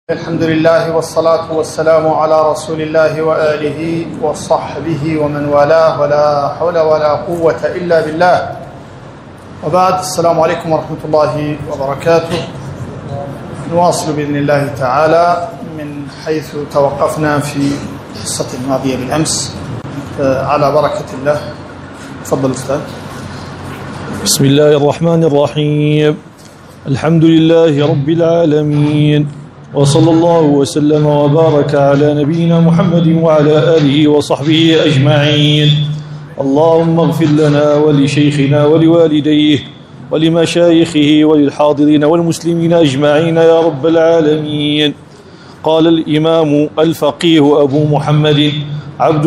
الحمد لله والصلاة والسلام على رسول الله وآله وصحبه ومن والاه ولا حول ولا قوة إلا بالله وبعد. السلام عليكم ورحمة الله وبركاته. نواصل بإذن الله تعالى من حيث توقفنا في الحصة الماضية بالأمس على بركة الله. تفضل أستاذ. بسم الله الرحمن الرحيم. الحمد لله رب العالمين، وصلى الله وسلم وبارك على نبينا محمد وعلى آله وصحبه أجمعين. اللهم اغفر لنا ولشيخنا ولوالديه ولمشايخه وللحاضرين والمسلمين أجمعين يا رب العالمين. قال الإمام الفقيه أبو محمد عبد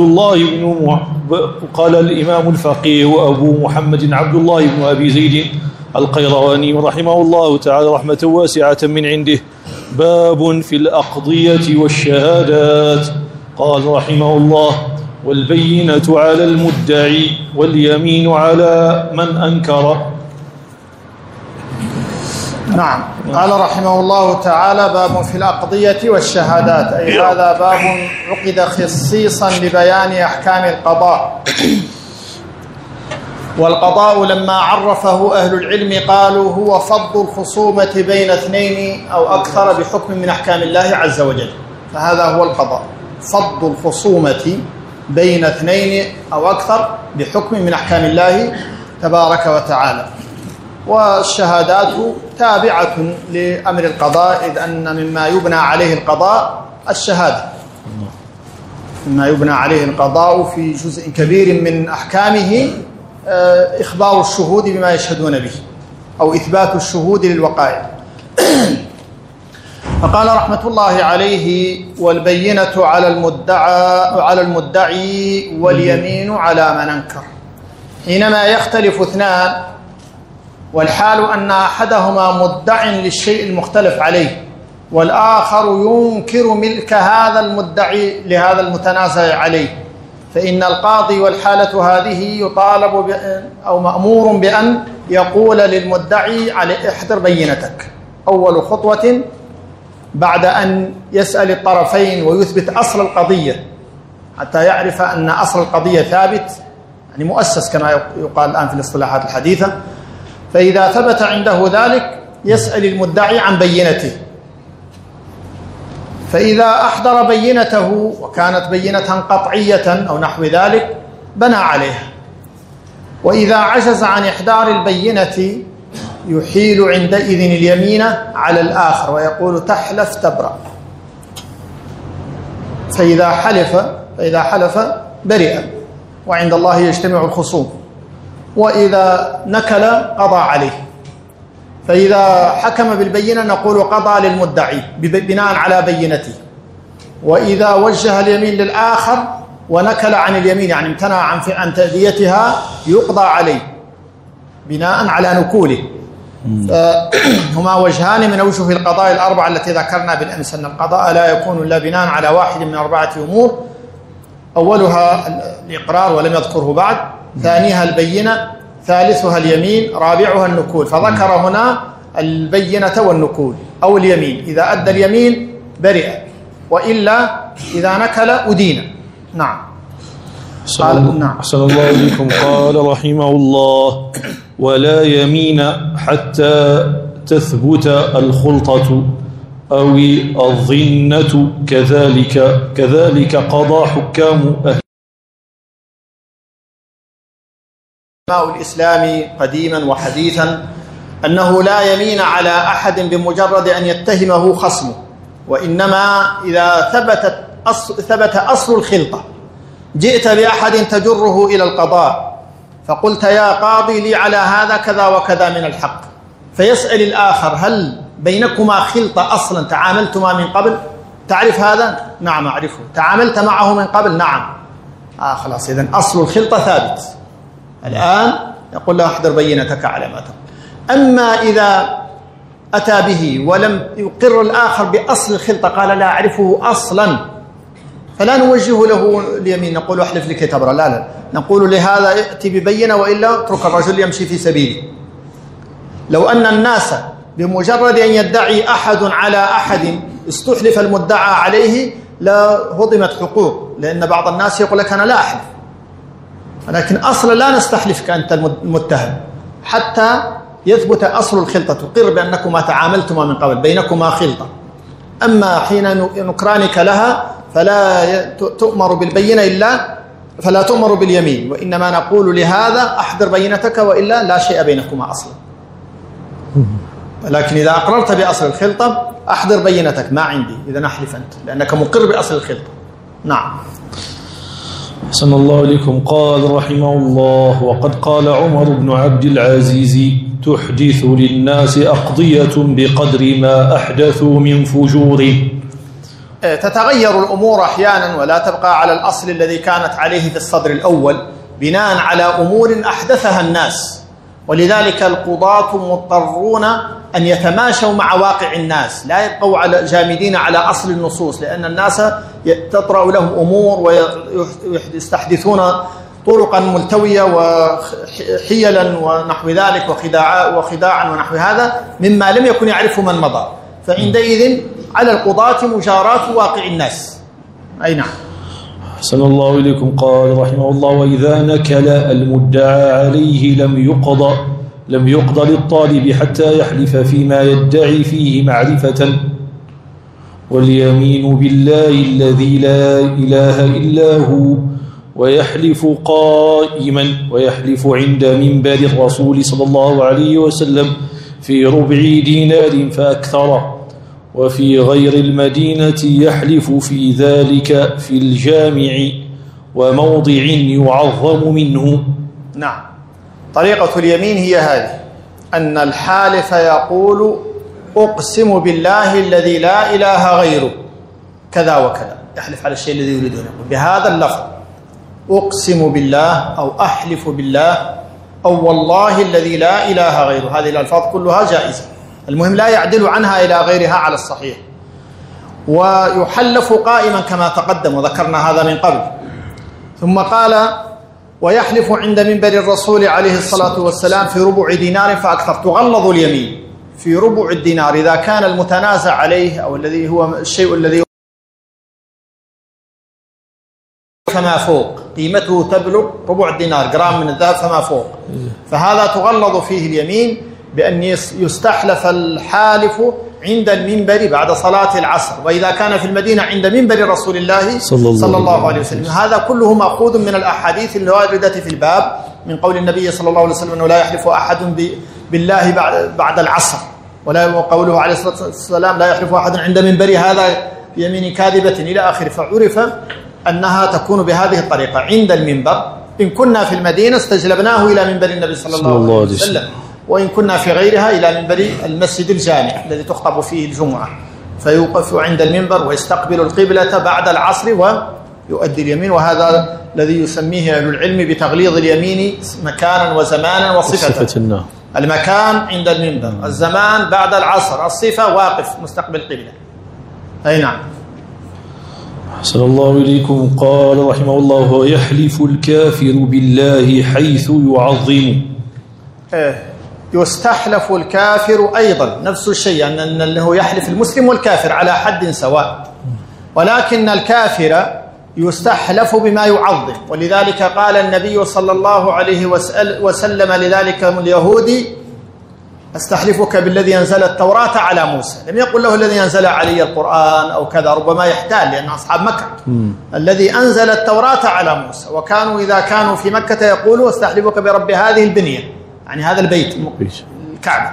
الله بن أبي زيد القيرواني رحمه الله تعالى رحمة واسعة من عنده: باب في الأقضية والشهادات. قال رحمه الله: والبينة على المدعي واليمين على من أنكر. نعم. قال رحمه الله تعالى: باب في الأقضية والشهادات، أي هذا باب عقد خصيصا لبيان أحكام القضاء. والقضاء لما عرفه أهل العلم قالوا هو فض الخصومة بين اثنين أو أكثر بحكم من أحكام الله عز وجل. فهذا هو القضاء، فض الخصومة بين اثنين أو أكثر بحكم من أحكام الله تبارك وتعالى. والشهادات تابعة لأمر القضاء، إذ أن مما يبنى عليه القضاء الشهادة، مما يبنى عليه القضاء في جزء كبير من أحكامه إخبار الشهود بما يشهدون به أو إثبات الشهود للوقائع. فقال رحمة الله عليه: والبينة على المدعي واليمين على من أنكر. حينما يختلف اثنان والحال أن أحدهما مدع للشيء المختلف عليه والآخر ينكر ملك هذا المدعي لهذا المتنازع عليه، فإن القاضي والحالة هذه يطالب أو مأمور بأن يقول للمدعي: احضر بينتك. أول خطوة بعد أن يسأل الطرفين ويثبت أصل القضية حتى يعرف أن أصل القضية ثابت، يعني مؤسس كما يقال الآن في الاصطلاحات الحديثة. فإذا ثبت عنده ذلك يسأل المدعي عن بينته، فإذا أحضر بينته وكانت بينة قطعية أو نحو ذلك بنى عليها. وإذا عجز عن إحضار البينة يحيل عندئذ اليمين على الآخر ويقول: تحلف تبرأ. فإذا حلف برئ، وعند الله يجتمع الخصوم. وإذا نكل قضى عليه. فإذا حكم بالبينة نقول: قضى للمدعي بناء على بينته. وإذا وجه اليمين للآخر ونكل عن اليمين، يعني امتنع عن تأديتها، يقضى عليه بناء على نكوله. هما وجهان من أوجه القضاء الأربعة التي ذكرنا بالأمس، أن القضاء لا يكون إلا بناء على واحد من 4 أمور: أولها الإقرار ولم يذكره بعد، ثانيها البينة، ثالثها اليمين، رابعها النكول. فذكر هنا البينة والنكول أو اليمين. إذا أدى اليمين برئ، وإلا إذا نكل أدين. نعم. أحسن الله إليكم. قال رحمه الله: ولا يمين حتى تثبت الخلطة أو الظنة، كذلك قضى حكام أهل الإسلام قديما وحديثا أنه لا يمين على أحد بمجرد أن يتهمه خصمه، وإنما إذا ثبت أصل الخلطة، جئت بأحد تجره إلى القضاء فقلت: يا قاضي لي على هذا كذا وكذا من الحق، فيسأل الآخر: هل بينكما خلطة أصلا تعاملتما من قبل؟ تعرف هذا؟ نعم أعرفه. تعاملت معه من قبل؟ نعم. خلاص، إذن أصل الخلطة ثابت. الآن يقول له: احضر بينتك على ما تقول. أما إذا أتى به ولم يقر الآخر بأصل الخلطة، قال: لا أعرفه أصلا، فلا نوجه له اليمين نقول: احلف لكي تبرأ. لا، نقول لهذا: ائتي ببينة، وإلا اترك الرجل يمشي في سبيله. لو أن الناس بمجرد أن يدعي أحد على أحد استحلف المدعى عليه لهضمت حقوق، لأن بعض الناس يقول لك أنا لا أحلف، ولكن أصلا لا نستحلفك أنت المتهم حتى يثبت أصل الخلطة، تقر بأنكما تعاملتما من قبل، بينكما خلطة. أما حين نكرانك لها فلا تؤمر بالبينة إلا فلا تؤمر باليمين، وإنما نقول لهذا أحضر بينتك وإلا لا شيء بينكما أصلا. لكن إذا أقررت بأصل الخلطة أحضر بينتك، ما عندي، إذا نحلف أنت لأنك مقر بأصل الخلطة. نعم. أحسن الله إليكم. قال رحمه الله: وقد قال عمر بن عبد العزيز: تحدث للناس أقضية بقدر ما أحدثوا من فجور. تتغير الأمور أحيانا ولا تبقى على الأصل الذي كانت عليه في الصدر الأول بناء على أمور أحدثها الناس، ولذلك القضاة مضطرون أن يتماشوا مع واقع الناس، لا يبقوا جامدين على أصل النصوص، لأن الناس تطرأ لهم أمور ويستحدثون طرقا ملتوية وحيلا ونحو ذلك وخداعا ونحو هذا مما لم يكن يعرفه من مضى، فعندئذ على القضاة مجاراة واقع الناس. أي نعم. أحسن الله إليكم. قال رحمه الله: وإذا نكل المدعى عليه لم يقض للطالب حتى يحلف فيما يدعي فيه معرفة، واليمين بالله الذي لا إله إلا هو، ويحلف قائما، ويحلف عند منبر الرسول صلى الله عليه وسلم في ربع دينار فأكثر، وفي غير المدينة يحلف في ذلك في الجامع وموضع يعظم منه. نعم. طريقة اليمين هي هذه: أن الحالف يقول أقسم بالله الذي لا إله غيره كذا وكذا، يحلف على الشيء الذي يريد أن يقول بهذا اللفظ، أقسم بالله أو أحلف بالله أو والله الذي لا إله غيره. هذه الألفاظ كلها جائزة، المهم لا يعدل عنها إلى غيرها على الصحيح. ويحلف قائما كما تقدم وذكرنا هذا من قبل. ثم قال: ويحلف عند منبر الرسول عليه الصلاة والسلام في ربع دينار فأكثر. تغلظ اليمين في ربع الدينار إذا كان المتنازع عليه أو الذي هو الشيء الذي فما فوق قيمته تبلغ ربع الدينار، جرام من الذهب فما فوق، فهذا تغلظ فيه اليمين بأن يستحلف الحالف عند المنبر بعد صلاة العصر، وإذا كان في المدينة عند منبر رسول الله صلى الله عليه وسلم. هذا كله مأخوذ من الأحاديث الواردة في الباب من قول النبي صلى الله عليه وسلم أنه لا يحلف أحد بالله بعد العصر، وقوله عليه الصلاة والسلام لا يحلف أحد عند منبر هذا بيمين كاذبة إلى آخره. فعرف أنها تكون بهذه الطريقة عند المنبر. إن كنا في المدينة استجلبناه إلى منبر النبي صلى الله عليه وسلم، وإن كنا في غيرها إلى منبر المسجد الجامع الذي تخطب فيه الجمعة، فيوقف عند المنبر ويستقبل القبلة بعد العصر ويؤدي اليمين. وهذا الذي يسميه أهل العلم بتغليظ اليمين مكانا وزمانا وصفة. المكان عند المنبر، الزمان بعد العصر، الصفة واقف مستقبل القبلة. أي نعم. أحسن الله إليكم. قال رحمه الله: ويحلف الكافر بالله حيث يعظم. يستحلف الكافر أيضا نفس الشيء، أنه يحلف المسلم والكافر على حد سواء، ولكن الكافر يستحلف بما يعظم. ولذلك قال النبي صلى الله عليه وسلم لذلك اليهودي: أستحلفك بالذي أنزل التوراة على موسى. لم يقل له الذي أنزل علي القرآن أو كذا، ربما يحتال لأن أصحاب مكة. الذي أنزل التوراة على موسى، وكانوا إذا كانوا في مكة يقولوا: أستحلفك برب هذه البنية، يعني هذا البيت الكعبة.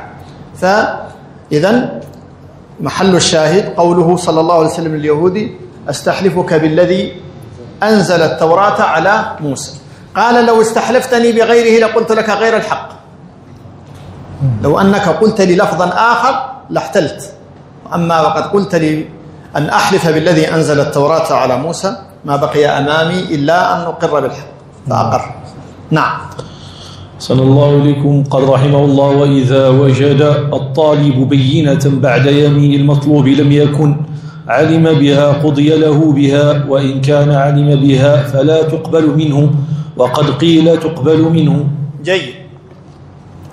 فإذا محل الشاهد قوله صلى الله عليه وسلم لليهودي: أستحلفك بالذي أنزل التوراة على موسى. قال: لو استحلفتني بغيره لقلت لك غير الحق، لو أنك قلت لي لفظا آخر لاحتلت، أما وقد قلت لي أن أحلف بالذي أنزل التوراة على موسى ما بقي أمامي إلا أن أقر بالحق فأقر. نعم. صلى الله عليكم. قال رحمه الله: وإذا وجد الطالب بينة بعد يمين المطلوب لم يكن علم بها قضي له بها، وإن كان علم بها فلا تقبل منه، وقد قيل تقبل منه. جيد.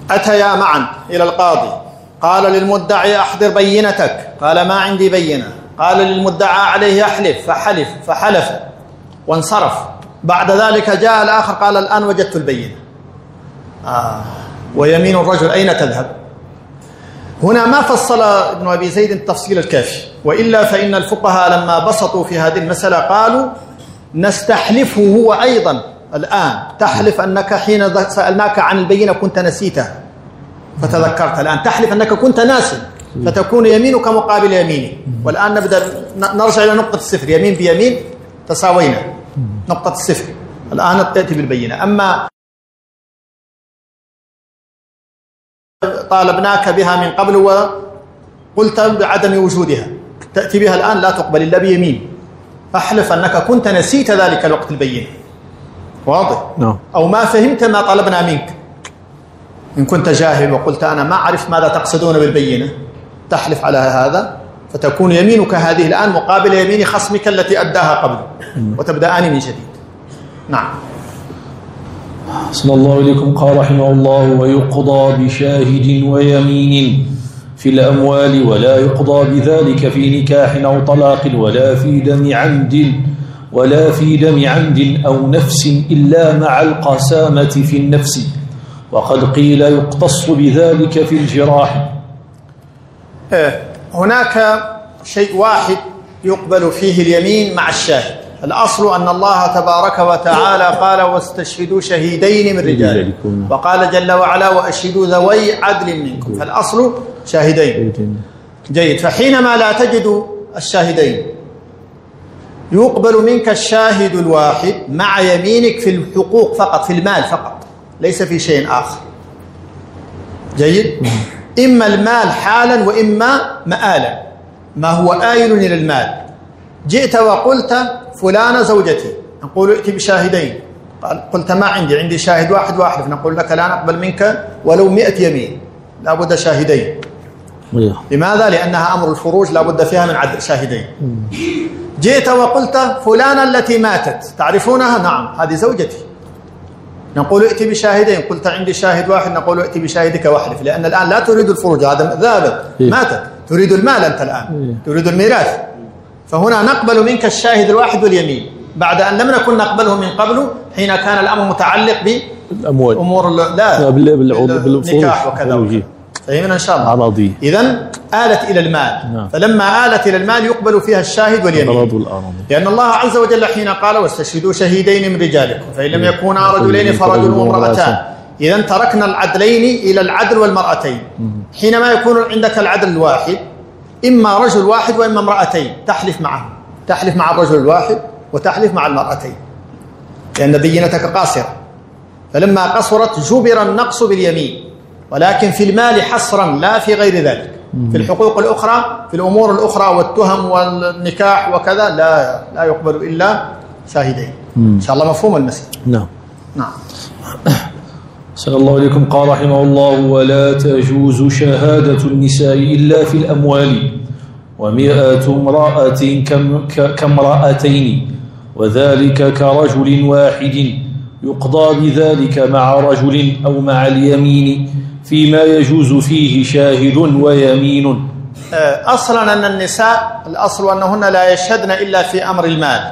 أتيا معا إلى القاضي، قال للمدعي: أحضر بينتك، قال: ما عندي بينة. قال للمدعى عليه يحلف فحلف وانصرف، بعد ذلك جاء الآخر قال الآن وجدت البينة، ويمين الرجل أين تذهب؟ هنا ما فصل ابن أبي زيد التفصيل الكافي، وإلا فإن الفقهاء لما بسطوا في هذه المسألة قالوا نستحلفه هو أيضا الآن، تحلف أنك حين سألناك عن البينة كنت نسيتها فتذكرت، الآن تحلف أنك كنت ناسي فتكون يمينك مقابل يميني. والآن نبدأ نرجع إلى نقطة الصفر، يمين بيمين تساوينا، نقطة الصفر الآن تأتي بالبينة. أما طالبناك بها من قبل وقلت بعدم وجودها، تأتي بها الآن لا تقبل إلا بيمين، فاحلف أنك كنت نسيت ذلك الوقت البينة. واضح؟ أو ما فهمت ما طلبنا منك، إن كنت جاهل وقلت أنا ما أعرف ماذا تقصدون بالبينة، تحلف على هذا فتكون يمينك هذه الآن مقابل يمين خصمك التي أداها قبل، وتبدأان من جديد. نعم. أحسن الله إليكم. قال رحمه الله: ويقضى بشاهد ويمين في الأموال، ولا يقضى بذلك في نكاح أو طلاق، ولا في دم عمد أو نفس إلا مع القسامة في النفس، وقد قيل يقتص بذلك في الجراح. هناك شيء واحد يقبل فيه اليمين مع الشاهد. الأصل أن الله تبارك وتعالى قال: واستشهدوا شهيدين من رجالكم، وقال جل وعلا: وأشهدوا ذوي عدل منكم. فالأصل شاهدين. جيد. فحينما لا تجد الشاهدين يقبل منك الشاهد الواحد مع يمينك في الحقوق فقط، في المال فقط، ليس في شيء آخر. جيد. إما المال حالا وإما مآلا، ما هو آيل إلى المال. جئت وقلت فلانة زوجتي، نقول ائت بشاهدين، قلت ما عندي شاهد واحد واحلف، نقول لك لا نقبل منك ولو 100 يمين، لا بد شاهدين. لماذا؟ لأنها أمر الفروج لا بد فيها من عدد شاهدين. جئت وقلت فلانة التي ماتت تعرفونها؟ نعم هذه زوجتي، نقول ائت بشاهدين. قلت عندي شاهد واحد، نقول ائت بشاهدك واحلف، لأن الآن لا تريد الفروج، هذا ذهبت ماتت، تريد المال أنت الآن، تريد الميراث. فهنا نقبل منك الشاهد الواحد واليمين، بعد أن لم نكن نقبله من قبل حين كان الأمر متعلق بالأموال، أمور لا بالنكاح وكذا. فهمنا إن شاء الله. إذن آلت إلى المال. فلما آلت إلى المال يقبل فيها الشاهد واليمين، لأن الله عز وجل حين قال: واستشهدوا شهيدين من رجالكم فإن لم يكونا رجلين فرجل وامرأتان. إذن تركنا العدلين إلى العدل والمرأتين. حينما يكون عندك العدل الواحد، إما رجل واحد وإما امرأتين، تحلف معه، تحلف مع الرجل الواحد وتحلف مع المرأتين، لأن بينتك قاصرة. فلما قصرت جبر النقص باليمين، ولكن في المال حصرا لا في غير ذلك. في الحقوق الأخرى، في الأمور الأخرى والتهم والنكاح وكذا لا يقبل إلا شاهدين. إن شاء الله مفهوم المسألة. نعم. نعم. صلى الله عليكم. قال رحمه الله: ولا تجوز شهادة النساء إلا في الأموال، 100 امرأة كامرأتين، وذلك كرجل واحد، يقضى بذلك مع رجل أو مع اليمين فيما يجوز فيه شاهد ويمين. أصلا أن النساء الأصل أنهن لا يشهدن إلا في أمر المال،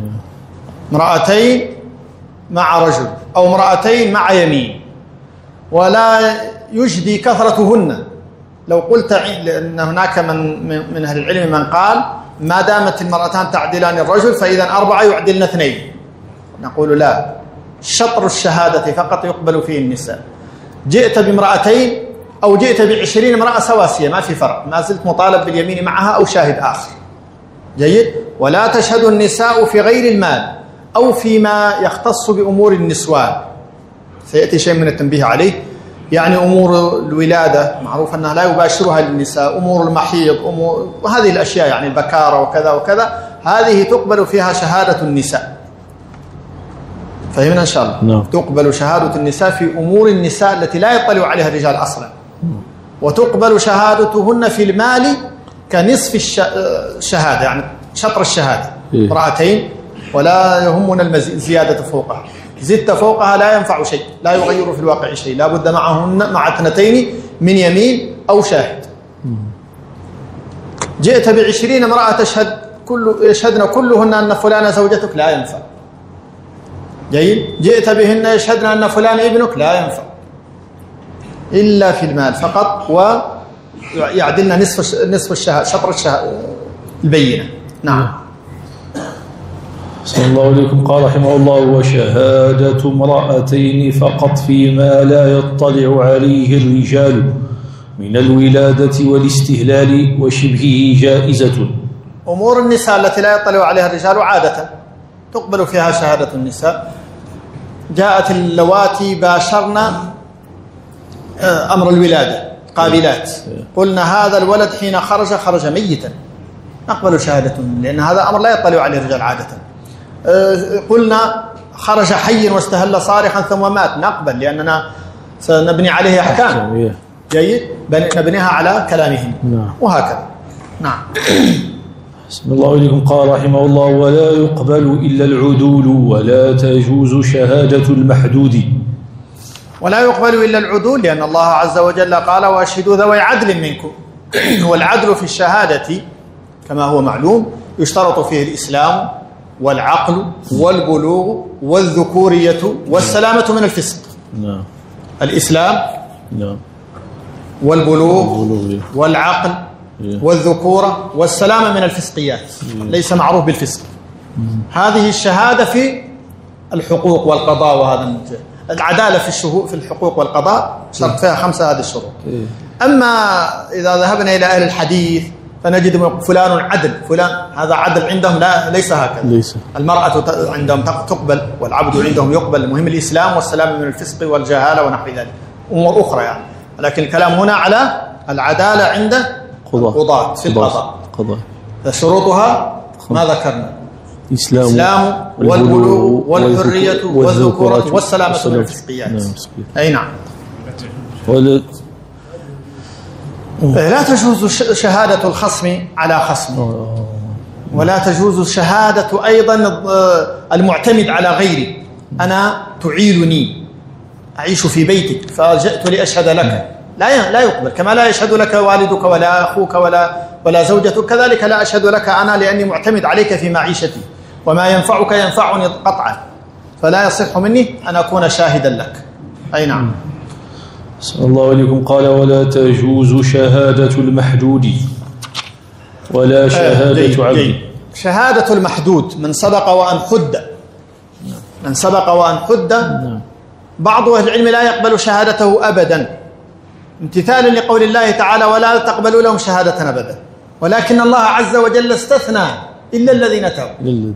امرأتين مع رجل أو امرأتين مع يمين، ولا يجدي كثرتهن. لو قلت أن هناك من أهل العلم من قال ما دامت المرأتان تعدلان الرجل فإذا 4 يعدلن 2، نقول لا، شطر الشهادة فقط يقبل فيه النساء. جئت بامرأتين أو جئت ب20 امرأة سواسية ما في فرق، ما زلت مطالب باليمين معها أو شاهد آخر. جيد. ولا تشهد النساء في غير المال أو فيما يختص بأمور النسوان، سيأتي شيء من التنبيه عليه. يعني أمور الولادة معروف أنها لا يباشرها للنساء، أمور المحيض، أمور وهذه الأشياء، يعني البكارة وكذا وكذا، هذه تقبل فيها شهادة النساء. فهمنا إن شاء الله. تقبل شهادة النساء في أمور النساء التي لا يطلع عليها الرجال أصلا، وتقبل شهادتهن في المال كنصف الشهادة، يعني شطر الشهادة، امرأتين ولا يهمنا الزيادة فوقها، زدت فوقها لا ينفع شيء، لا يغير في الواقع شيء، لا بد معهن مع 2 من يمين أو شاهد. جئت ب20 امرأة يشهدن كلهن أن فلان زوجتك، لا ينفع. جيد. جئت بهن يشهدن أن فلان ابنك، لا ينفع إلا في المال فقط، ويعدلنا نصف الشهادة، شطر البينة. نعم. صلى الله عليكم. قال رحمه الله: وشهادة امرأتين فقط فيما لا يطلع عليه الرجال من الولادة والاستهلال وشبهه جائزة. أمور النساء التي لا يطلع عليها الرجال عادة تقبل فيها شهادة النساء. جاءت اللواتي باشرن أمر الولادة قابلات، قلنا هذا الولد حين خرج ميتا، نقبل شهادتهم لأن هذا أمر لا يطلع عليه الرجال عادة. قلنا خرج حيا واستهل صارخا ثم مات، نقبل لأننا سنبني عليه أحكام. جيد. نبنيها على كلامهم. وهكذا. نعم. بسم الله عليكم. قال رحمه الله: ولا يقبل إلا العدول ولا تجوز شهادة المحدود. ولا يقبل إلا العدول لأن الله عز وجل قال: وأشهدوا ذوي عدل منكم. والعدل في الشهادة كما هو معلوم يشترط فيه الإسلام والعقل والبلوغ والذكورية والسلامة من الفسق. نعم. الإسلام، نعم، والبلوغ والعقل والذكورة والسلامة من الفسقيات، ليس معروف بالفسق. هذه الشهادة في الحقوق والقضاء، وهذا العدالة في الحقوق والقضاء شرط فيها 5 هذه الشروط. أما إذا ذهبنا إلى أهل الحديث فنجد فلان عدل، فلان هذا عدل عندهم، لا، ليس هكذا. ليس. المرأة عندهم تقبل والعبد عندهم يقبل، المهم الإسلام والسلام من الفسق والجهالة ونحو ذلك، أمور أخرى يعني. لكن الكلام هنا على العدالة عند القضاة في القضاء. شروطها ما ذكرنا: الإسلام والبلوغ والحرية والذكورة والسلامة من الفسقيات. أي نعم. لا تجوز شهادة الخصم على خصم، ولا تجوز شهادة أيضا المعتمد على غيري. أنا تعيلني، أعيش في بيتك فجئت لأشهد لك، لا يقبل. كما لا يشهد لك والدك ولا أخوك ولا زوجتك، كذلك لا أشهد لك أنا لأني معتمد عليك في معيشتي، وما ينفعك ينفعني قطعا، فلا يصح مني أن أكون شاهدا لك. أي نعم. صلى الله عليكم. قال: ولا تجوز شهادة المحدود ولا شهادة عبد. شهادة المحدود من سبق وأن حد، من سبق وأن حد، بعض أهل العلم لا يقبل شهادته أبدا، امتثالا لقول الله تعالى: ولا تقبلوا لهم شهادة أبدا. ولكن الله عز وجل استثنى إلا الذين تابوا.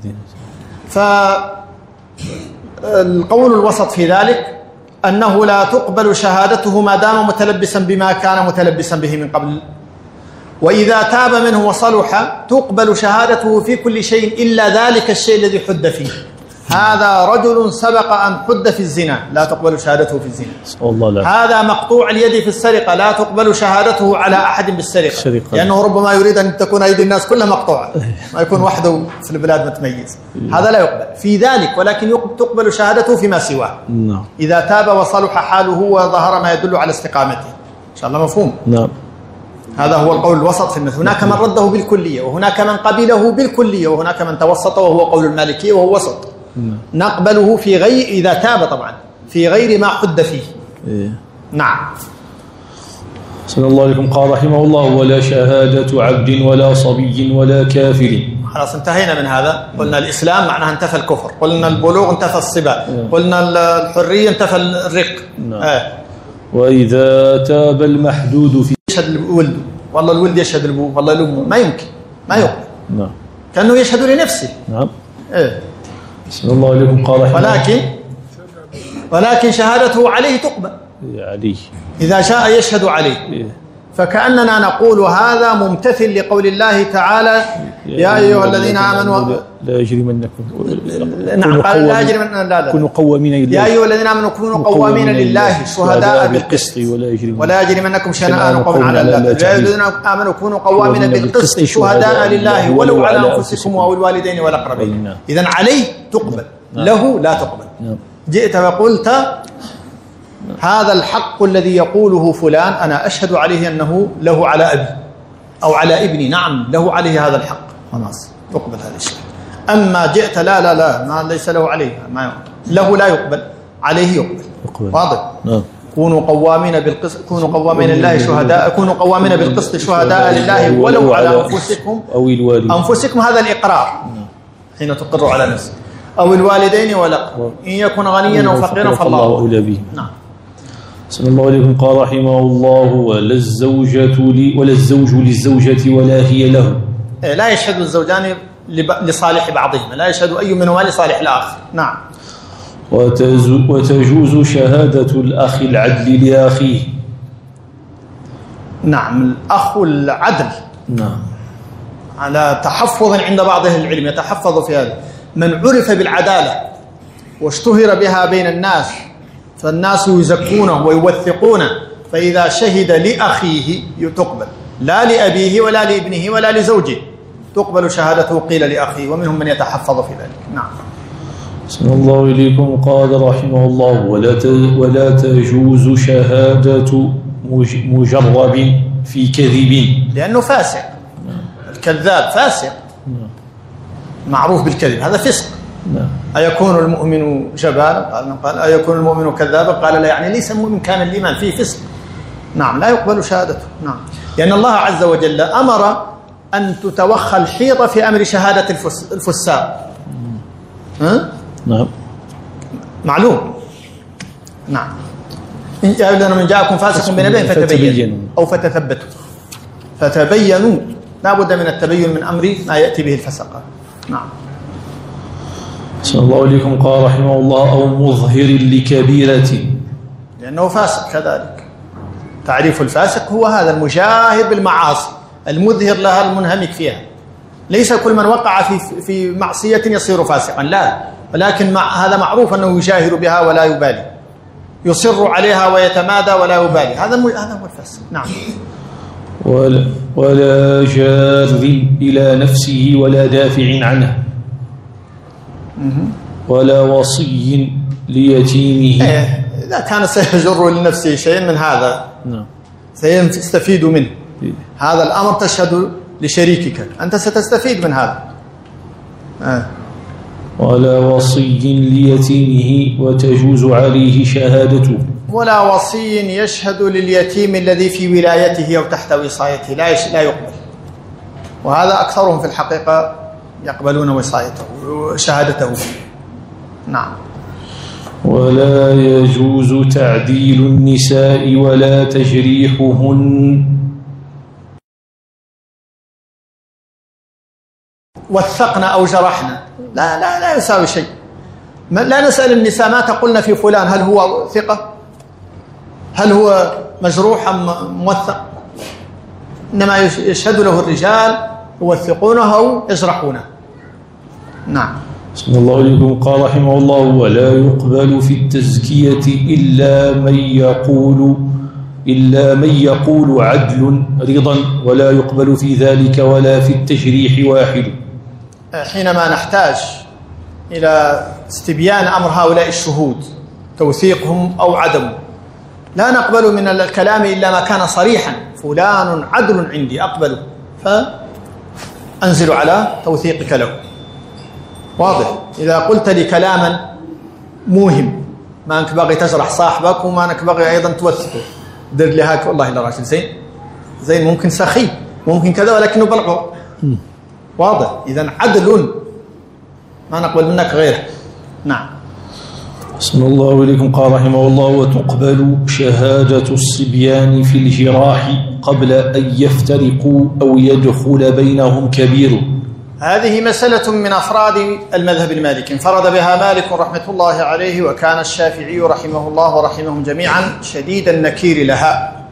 فالقول الوسط في ذلك أنه لا تقبل شهادته ما دام متلبسا بما كان متلبسا به من قبل، وإذا تاب منه وصلح تقبل شهادته في كل شيء إلا ذلك الشيء الذي حد فيه. هذا رجل سبق أن حد في الزنا، لا تقبل شهادته في الزنا. هذا مقطوع اليد في السرقة، لا تقبل شهادته على أحد بالسرقة، لأنه ربما يريد أن تكون أيدي الناس كلها مقطوعة، ما يكون وحده في البلاد متميز. هذا لا يقبل في ذلك، ولكن تقبل شهادته فيما سواه إذا تاب وصلح حاله وظهر ما يدل على استقامته. إن شاء الله مفهوم؟ نعم. هذا هو القول الوسط في المثل. هناك من رده بالكلية، وهناك من قبله بالكلية، وهناك من توسط وهو قول المالكية وهو وسط. نقبله في غير إذا تاب طبعا في غير ما حد فيه. نعم. صلى الله عليكم. قال رحمه الله: ولا شهادة عبد ولا صبي ولا كافر. خلاص انتهينا من هذا. قلنا الإسلام معناها انتفى الكفر، قلنا البلوغ انتفى الصبا، قلنا الحرية انتفى الرق. وإذا تاب المحدود في يشهد الولد، والله الولد يشهد الأبوه، والله الأم، ما يمكن، ما يقبل. نعم. كأنه يشهد لنفسه. نعم. صلى الله عليكم. قال: ولكن شهادته عليه تقبل، عليه إذا شاء يشهد عليه. فكأننا نقول هذا ممتثل لقول الله تعالى: يا أيها الذين آمنوا لا يجرمنكم. نعم. قال: لا يجرمنكم، كونوا قوامين لله. يا أيها الذين آمنوا كونوا قوامين لله شهداء بالقسط ولا يجرمنكم شنآن قوم على الله. يا أيها الذين آمنوا كونوا قوامين بالقسط شهداء لله ولو على أنفسكم أو الوالدين والأقربين. إذن عليه تقبل، له لا تقبل. جئت وقلت: هذا الحق الذي يقوله فلان أنا أشهد عليه أنه له على أبي، أو على ابني، نعم له عليه هذا الحق، خلاص يقبل هذا الشيء. أما جئت لا ما ليس له عليه، ما له لا يقبل، عليه يقبل. واضح؟ نعم. كونوا قوامين بالقسط، كونوا قوامين لله شهداء، كونوا قوامين بالقسط شهداء لله ولو على أنفسكم أو الوالدين. أنفسكم هذا الإقرار حين تقر على نفسك، أو الوالدين والأقرب، إن يكن غنيا أو فقيرا فالله أولى به. نعم. صلى الله عليكم. قال رحمه الله: ولا الزوج للزوجة ولا هي له. لا يشهد الزوجان لصالح بعضهما، لا يشهد أي منهما لصالح الآخر. نعم. وتجوز شهادة الأخ العدل لأخيه. نعم، الأخ العدل. نعم. على تحفظ عند بعض أهل العلم، يتحفظ في هذا. من عرف بالعدالة واشتهر بها بين الناس فالناس يزكونه ويوثقونه، فإذا شهد لأخيه تقبل، لا لأبيه ولا لابنه ولا لزوجه، تقبل شهادته. قيل لأخيه، ومنهم من يتحفظ في ذلك. نعم. صلى الله إليكم. قال رحمه الله: ولا تجوز شهادة مجرب في كذب، لأنه فاسق. الكذاب فاسق، معروف بالكذب، هذا فسق. أيكون المؤمن جبانا؟ قال أيكون المؤمن كذابا؟ قال لا، يعني ليس المؤمن كان الإيمان فيه فسق. نعم، لا يقبل شهادته. نعم، لأن الله عز وجل أمر أن تتوخى الحيطة في أمر شهادة الفساق. نعم، معلوم. نعم. إن من جاءكم فاسق بنبأ فتبينوا أو فتثبتوا. فتبينوا، لا بد من التبين من أمر ما يأتي به الفسق. نعم. صلى الله عليكم. قال رحمه الله: أو مظهر لكبيرة، لأنه فاسق كذلك. تعريف الفاسق هو هذا: المجاهر بالمعاصي، المظهر لها، المنهمك فيها. ليس كل من وقع في معصية يصير فاسقا، لا، ولكن هذا معروف أنه يجاهر بها ولا يبالي، يصر عليها ويتمادى ولا يبالي، هذا هو الفاسق. نعم. ولا جار إلى نفسه ولا دافع عنه، ولا وصي ليتيمه. إذا كان سيجر لنفسه شيء من هذا، نعم، سيستفيد منه. هذا الأمر تشهد لشريكك، أنت ستستفيد من هذا. ولا وصي ليتيمه وتجوز عليه شهادته. ولا وصي يشهد لليتيم الذي في ولايته أو تحت وصايته، لا يقبل. وهذا أكثرهم في الحقيقة يقبلون وصايته شهادته. نعم. ولا يجوز تعديل النساء ولا تجريحهن. وثقنا أو جرحنا، لا يساوي شيء. لا نسأل النساء ما تقولن في فلان، هل هو ثقة؟ هل هو مجروح أم موثق؟ إنما يشهد له الرجال يوثقونه أو يجرحونه. نعم. صلى الله عليكم. قال رحمه الله: ولا يقبل في التزكية إلا من يقول عدل رضا، ولا يقبل في ذلك ولا في التجريح واحد. حينما نحتاج إلى استبيان أمر هؤلاء الشهود، توثيقهم أو عدمه، لا نقبل من الكلام إلا ما كان صريحا: فلان عدل عندي، أقبله، فأنزل على توثيقك له. واضح؟ إذا قلت لي كلاما موهم، ما أنك باغي تجرح صاحبك وما أنك باغي أيضا توثقه، دير لي هاك والله لا راجل زين ممكن سخي، ممكن كذا، ولكنه بلغ. واضح؟ إذن عدل ما نقبل منك غيره. نعم. صلى الله عليكم. قال رحمه الله: وتقبل شهادة الصبيان في الجراح قبل أن يفترقوا أو يدخل بينهم كبير. هذه مسألة من أفراد المذهب المالكي، انفرد بها مالك رحمة الله عليه، وكان الشافعي رحمه الله ورحمهم جميعا شديد النكير لها.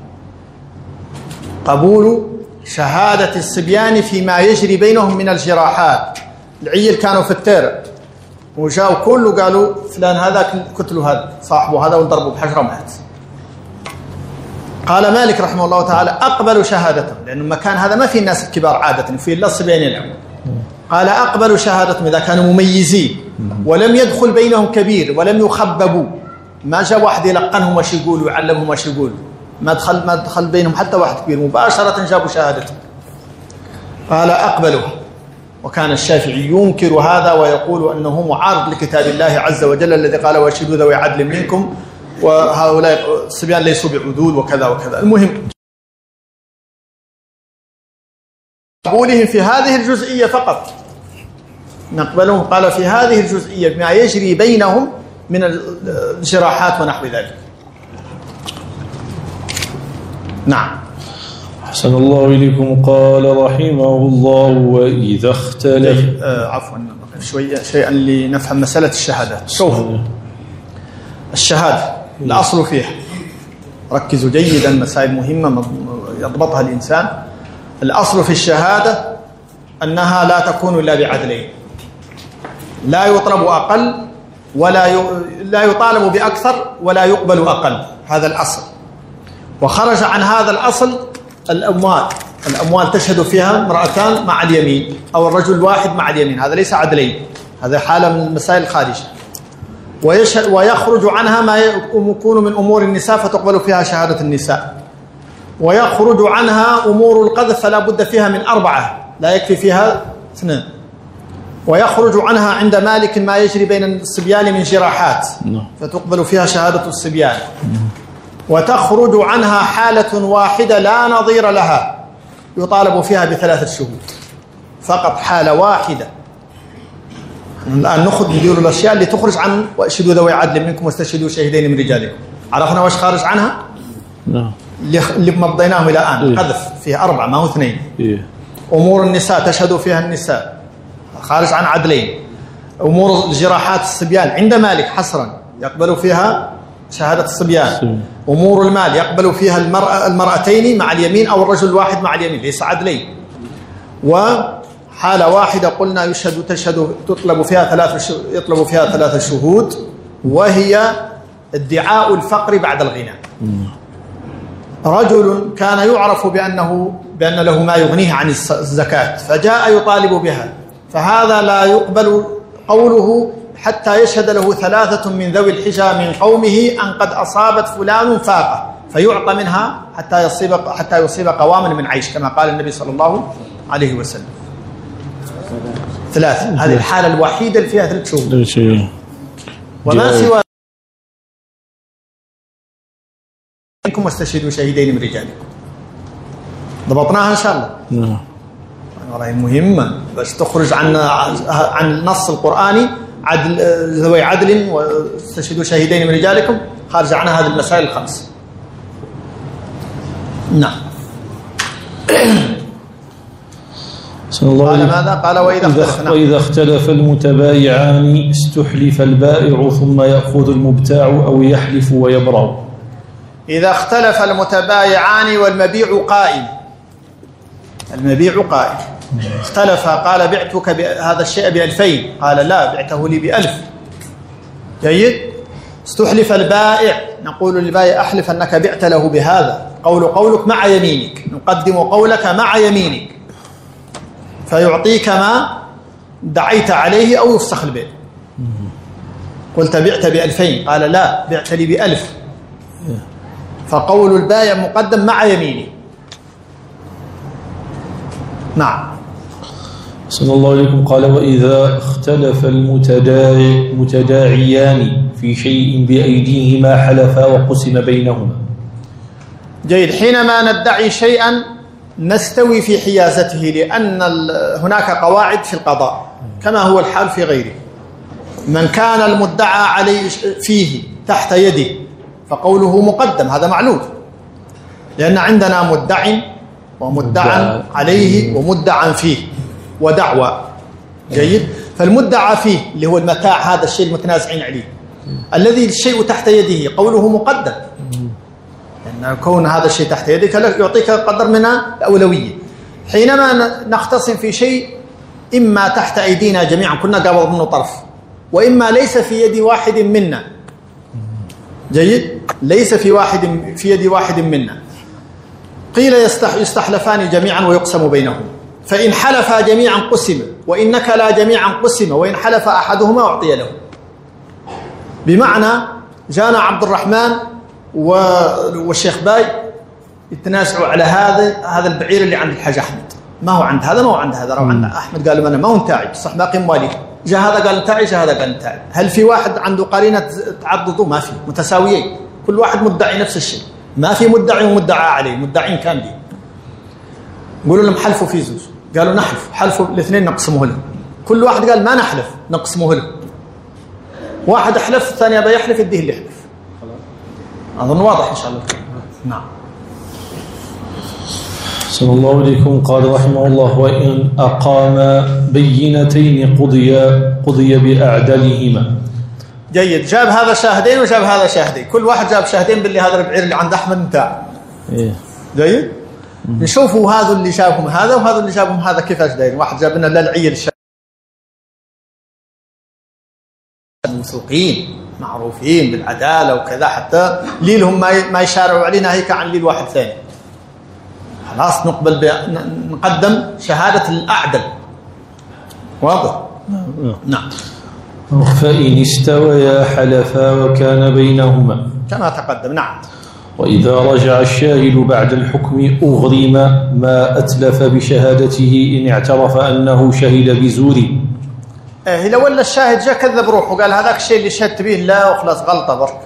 قبول شهادة الصبيان فيما يجري بينهم من الجراحات. العيل كانوا في التير وجاءوا كله قالوا فلان هذا قتلوا هذا صاحبه هذا وضربوا بحجرة مات. قال مالك رحمه الله تعالى: أقبل شهادتهم، لأن المكان هذا ما في الناس الكبار عادة، في إلا الصبيان يلعبون. قال: أقبل شهادتهم إذا كانوا مميزين ولم يدخل بينهم كبير ولم يخببوا، ما جاء واحد يلقنهم وش يقولوا ويعلمهم وش يقولوا، ما دخل بينهم حتى واحد كبير، مباشرة جابوا شهادتهم. قال أقبله. وكان الشافعي ينكر هذا ويقول أنه معارض لكتاب الله عز وجل الذي قال واشهدوا ذوي عدل منكم، وهؤلاء الصبيان ليسوا بعدول وكذا وكذا. المهم قبولهم في هذه الجزئية فقط نقبلهم. قال في هذه الجزئية بما يجري بينهم من الجراحات ونحو ذلك. نعم. أحسن الله إليكم. قال رحمه الله وإذا اختلف عفوا شيئا لنفهم مسألة الشهادات. شوف الشهادة الأصل فيها، ركزوا جيدا، مسائل مهمة يضبطها الإنسان. الأصل في الشهادة أنها لا تكون إلا بعدلين، لا يطلب أقل لا يطالب بأكثر ولا يقبل أقل. هذا الأصل. وخرج عن هذا الأصل الأموال تشهد فيها امرأتان مع اليمين أو الرجل الواحد مع اليمين، هذا ليس عدلين، هذا حالة من المسائل الخارجة. ويخرج عنها ما يكون من أمور النساء فتقبل فيها شهادة النساء. ويخرج عنها أمور القذف فلا بد فيها من 4، لا يكفي فيها 2. ويخرج عنها عند مالك ما يجري بين الصبيان من جراحات فتقبل فيها شهادة الصبيان. وتخرج عنها حالة واحدة لا نظير لها يطالب فيها ب3 شهود فقط، حالة واحدة. الآن ندير الأشياء اللي تخرج عن واشهدوا ذوي عدل منكم واستشهدوا شهيدين من رجالكم. عرفنا وش خارج عنها؟ اللي مضيناه إلى الآن. القذف فيه 4 ما هو 2. أمور النساء تشهد فيها النساء خارج عن عدلين. أمور الجراحات الصبيان عند مالك حصرا يقبل فيها شهادة الصبيان. أمور المال يقبل فيها المرأتين مع اليمين أو الرجل الواحد مع اليمين، ليس عدلين. وحالة واحدة قلنا يطلب فيها 3 شهود، وهي ادعاء الفقر بعد الغنى. رجل كان يعرف بأن له ما يغنيه عن الزكاة فجاء يطالب بها، فهذا لا يقبل قوله حتى يشهد له 3 من ذوي الحجى من قومه أن قد أصابت فلان فاقة فيعطى منها حتى يصيب قواما من عيش، كما قال النبي صلى الله عليه وسلم. 3 هذه الحالة الوحيدة اللي فيها 3 شهود. وما سوى منكم واستشهدوا شهيدين من رجالكم. ضبطناها إن شاء الله. والله مهمة بس تخرج عن النص القرآني ذوي عدل واستشهدوا شهيدين من رجالكم، خارج عنها هذه المسائل ال5. نعم. قال ماذا؟ قال وإذا اختلف المتبايعان استحلف البائع ثم يأخذ المبتاع أو يحلف ويبرأ. إذا اختلف المتبايعان والمبيع قائم، المبيع قائم اختلف، قال بعتك هذا الشيء ب2000، قال لا بعته لي ب1000. جيد. استحلف البائع، نقول للبائع أحلف أنك بعت له بهذا، قولك مع يمينك، نقدم قولك مع يمينك فيعطيك ما دعيت عليه أو يفسخ البيع. قلت بعت ب2000، قال لا بعت لي ب1000، فقول البائع مقدم مع يمينه. نعم. صلى الله عليكم. قال وإذا اختلف المتداعيان في شيء بأيديهما حلفا وقسم بينهما. جيد. حينما ندعي شيئا نستوي في حيازته، لأن هناك قواعد في القضاء كما هو الحال في غيره. من كان المدعى عليه فيه تحت يده فقوله مقدم، هذا معلوم، لأن عندنا مدع ومدعى عليه ومدعى فيه ودعوى. جيد. فالمدعى فيه اللي هو المتاع، هذا الشيء المتنازعين عليه، الذي الشيء تحت يده قوله مقدم، لأن كون هذا الشيء تحت يدك يعطيك قدر من الأولوية. حينما نختصم في شيء إما تحت أيدينا جميعا كنا قبض منه طرف، وإما ليس في يد واحد منا. جيد. ليس في يد واحد منا، قيل يستحلفان جميعا ويقسم بينهم، فإن حلفا جميعا قسم، وإن نكلا جميعا قسم، وإن حلف أحدهما أعطي له. بمعنى جانا عبد الرحمن والشيخ باي يتنازعوا على هذا البعير اللي عند الحاج أحمد، ما هو عند هذا ما هو عند هذا. لو عند أحمد قال أنا ما هو نتاعي صح باقي موالي، جاء هذا قال نتاعي، جاء هذا قال نتاعي. هل في واحد عنده قرينة تعضده؟ ما في، متساويين، كل واحد مدعي نفس الشيء، ما في مدعي ومدعى عليه، مدعين كاملين. قولوا لهم حلفوا في زوج، قالوا نحلف، حلفوا الاثنين نقسمه له. كل واحد قال ما نحلف نقسمه له. واحد احلف الثاني ابى يحلف يديه اللي يحلف. اظن واضح ان شاء الله. نعم. صلى الله عليكم. قال رحمه الله: وإن أقام بينتين قضي بأعدلهما. جيد. جاب هذا شاهدين وجاب هذا شاهدين، كل واحد جاب شاهدين باللي هذا البعير اللي عند أحمد نتاع. جيد. نشوفوا هذا اللي جابهم هذا وهذا اللي جابهم هذا كيفاش داير. واحد جاب لنا للعيل موثوقين معروفين بالعدالة وكذا، حتى ليلهم ما يشارعوا علينا هيك عن ليل واحد ثاني. خلاص نقبل نقدم شهادة الأعدل. واضح؟ نعم. فإن استويا حلفا وكان بينهما كما تقدم. نعم. وإذا رجع الشاهد بعد الحكم أغرم ما أتلف بشهادته إن اعترف أنه شهد بزور. لو ولا الشاهد جاء كذب روحه وقال هذاك الشيء اللي شهدت به لا وخلاص غلطة، برك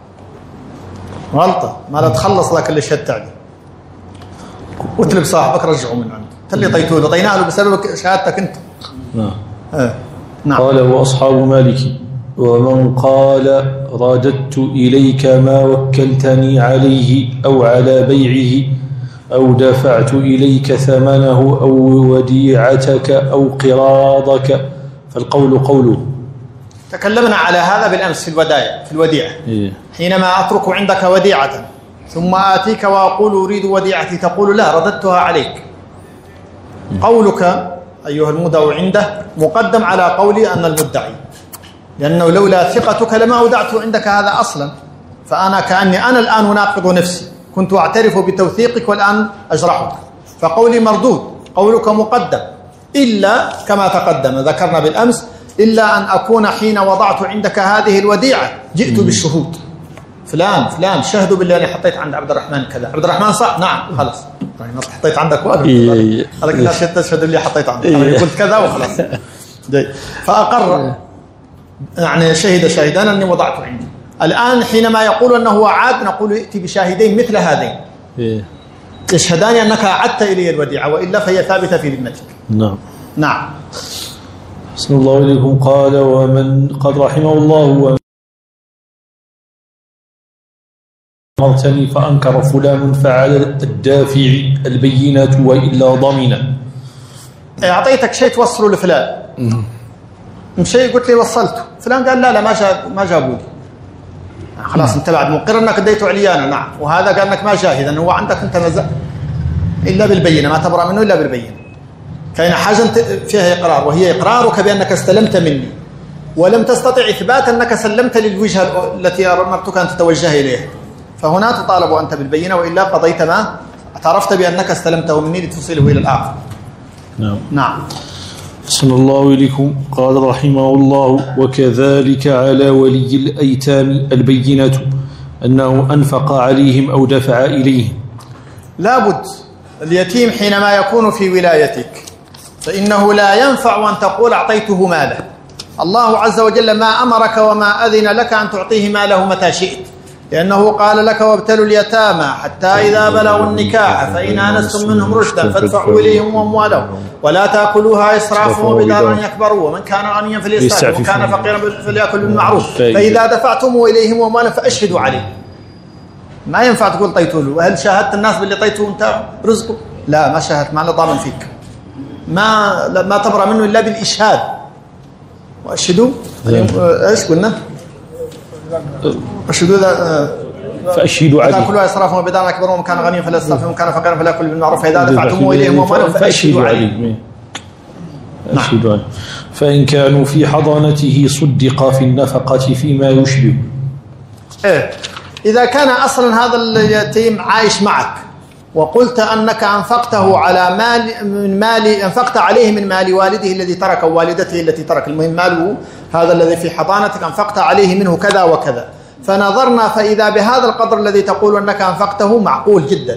غلطة، ما لا تخلص ذاك اللي شهدت عليه وتلب صاحبك رجعه من عنده. اللي طيته له طيناه له بسبب شهادتك انت. نعم. قال وأصحاب مالك: ومن قال رددت إليك ما وكلتني عليه أو على بيعه أو دفعت إليك ثمنه أو وديعتك أو قراضك فالقول قوله. تكلمنا على هذا بالأمس في الوديعة. حينما أترك عندك وديعة ثم آتيك وأقول أريد وديعتي تقول لا رددتها عليك. قولك أيها المدعو عنده مقدم على قولي أن المدعي، لأنه لولا ثقتك لما أودعت عندك هذا أصلا. فأنا كأني أنا الآن أناقض نفسي، كنت أعترف بتوثيقك والآن أجرحك، فقولي مردود، قولك مقدم، إلا كما تقدم ذكرنا بالأمس إلا أن أكون حين وضعت عندك هذه الوديعة جئت بالشهود، فلان شهدوا باللي أنا حطيت عند عبد الرحمن كذا. عبد الرحمن صح؟ نعم. خلاص حطيت عندك وقت هذاك الناس تشهد اللي حطيت عندك، قلت كذا وخلاص. فأقر يعني شهد شاهدان أني وضعت عندي. الآن حينما يقول أنه عاد نقول ائتي بشاهدين مثل هذين يشهدان أنك أعدت إلي الوديعة، وإلا فهي ثابتة في ذمتك. نعم. صلى الله عليكم. قال ومن قد رحمه الله ومرتني فأنكر فلان فعلى الدافع البينة وإلا ضمنا. أعطيتك شيء توصله لفلان، مشي قلت لي وصلته، فلان قال لا ما جابوا لي، خلاص انت بعد مقر انك اديته علي انا. نعم. وهذا قال لك ما جاهد، انه هو عندك انت الا بالبينه، ما تبرأ منه الا بالبينه. كاين حاجه فيها اقرار، وهي اقرارك بانك استلمت مني ولم تستطع اثبات انك سلمت للوجهه التي امرتك ان تتوجه اليها، فهنا تطالب انت بالبينه، والا قضيت ما اعترفت بانك استلمته مني لتصله الى الاخر. نعم. صلى الله عليكم. قال رحمه الله: وكذلك على ولي الأيتام البينة أنه أنفق عليهم أو دفع إليهم. لابد اليتيم حينما يكون في ولايتك فإنه لا ينفع أن تقول أعطيته ماله. الله عز وجل ما أمرك وما أذن لك أن تعطيه ماله متى شئت، لأنه قال لك وابتلوا اليتامى حتى إذا بلغوا النكاح فإن آنستم منهم رشدا فادفعوا إليهم أموالهم ولا تأكلوها إسرافا وبدارا أن يكبروا ومن كان غنيا فليستعفف وكان فقيرا فليأكل بالمعروف فإذا دفعتم إليهم أموالهم فأشهدوا عليه. ما ينفع تقول طيتوا له. هل شاهدت الناس باللي طيتوا أنت رزقه؟ لا، ما شاهدت، ما له ضامن فيك، ما تبرأ منه إلا بالإشهاد. وأشهدوا إيش قلنا؟ أشهدوا فأشهدوا عليه كلها إسرافا وبدارا أكبر ومن كان غنيا فلا يستعفف ومن كان فقيرا فلا يأكل بالمعروف فإذا دفعتم إليهم أموالهم فأشهدوا عليه. نعم. فإن كانوا في حضانته صدق في النفقة فيما يشبه. إذا كان أصلا هذا اليتيم عايش معك وقلت أنك أنفقته على مال أنفقت عليه من مال والده الذي ترك ووالدته التي ترك، المهم ماله هذا الذي في حضانتك أنفقت عليه منه كذا وكذا، فنظرنا فإذا بهذا القدر الذي تقول أنك أنفقته معقول جدا،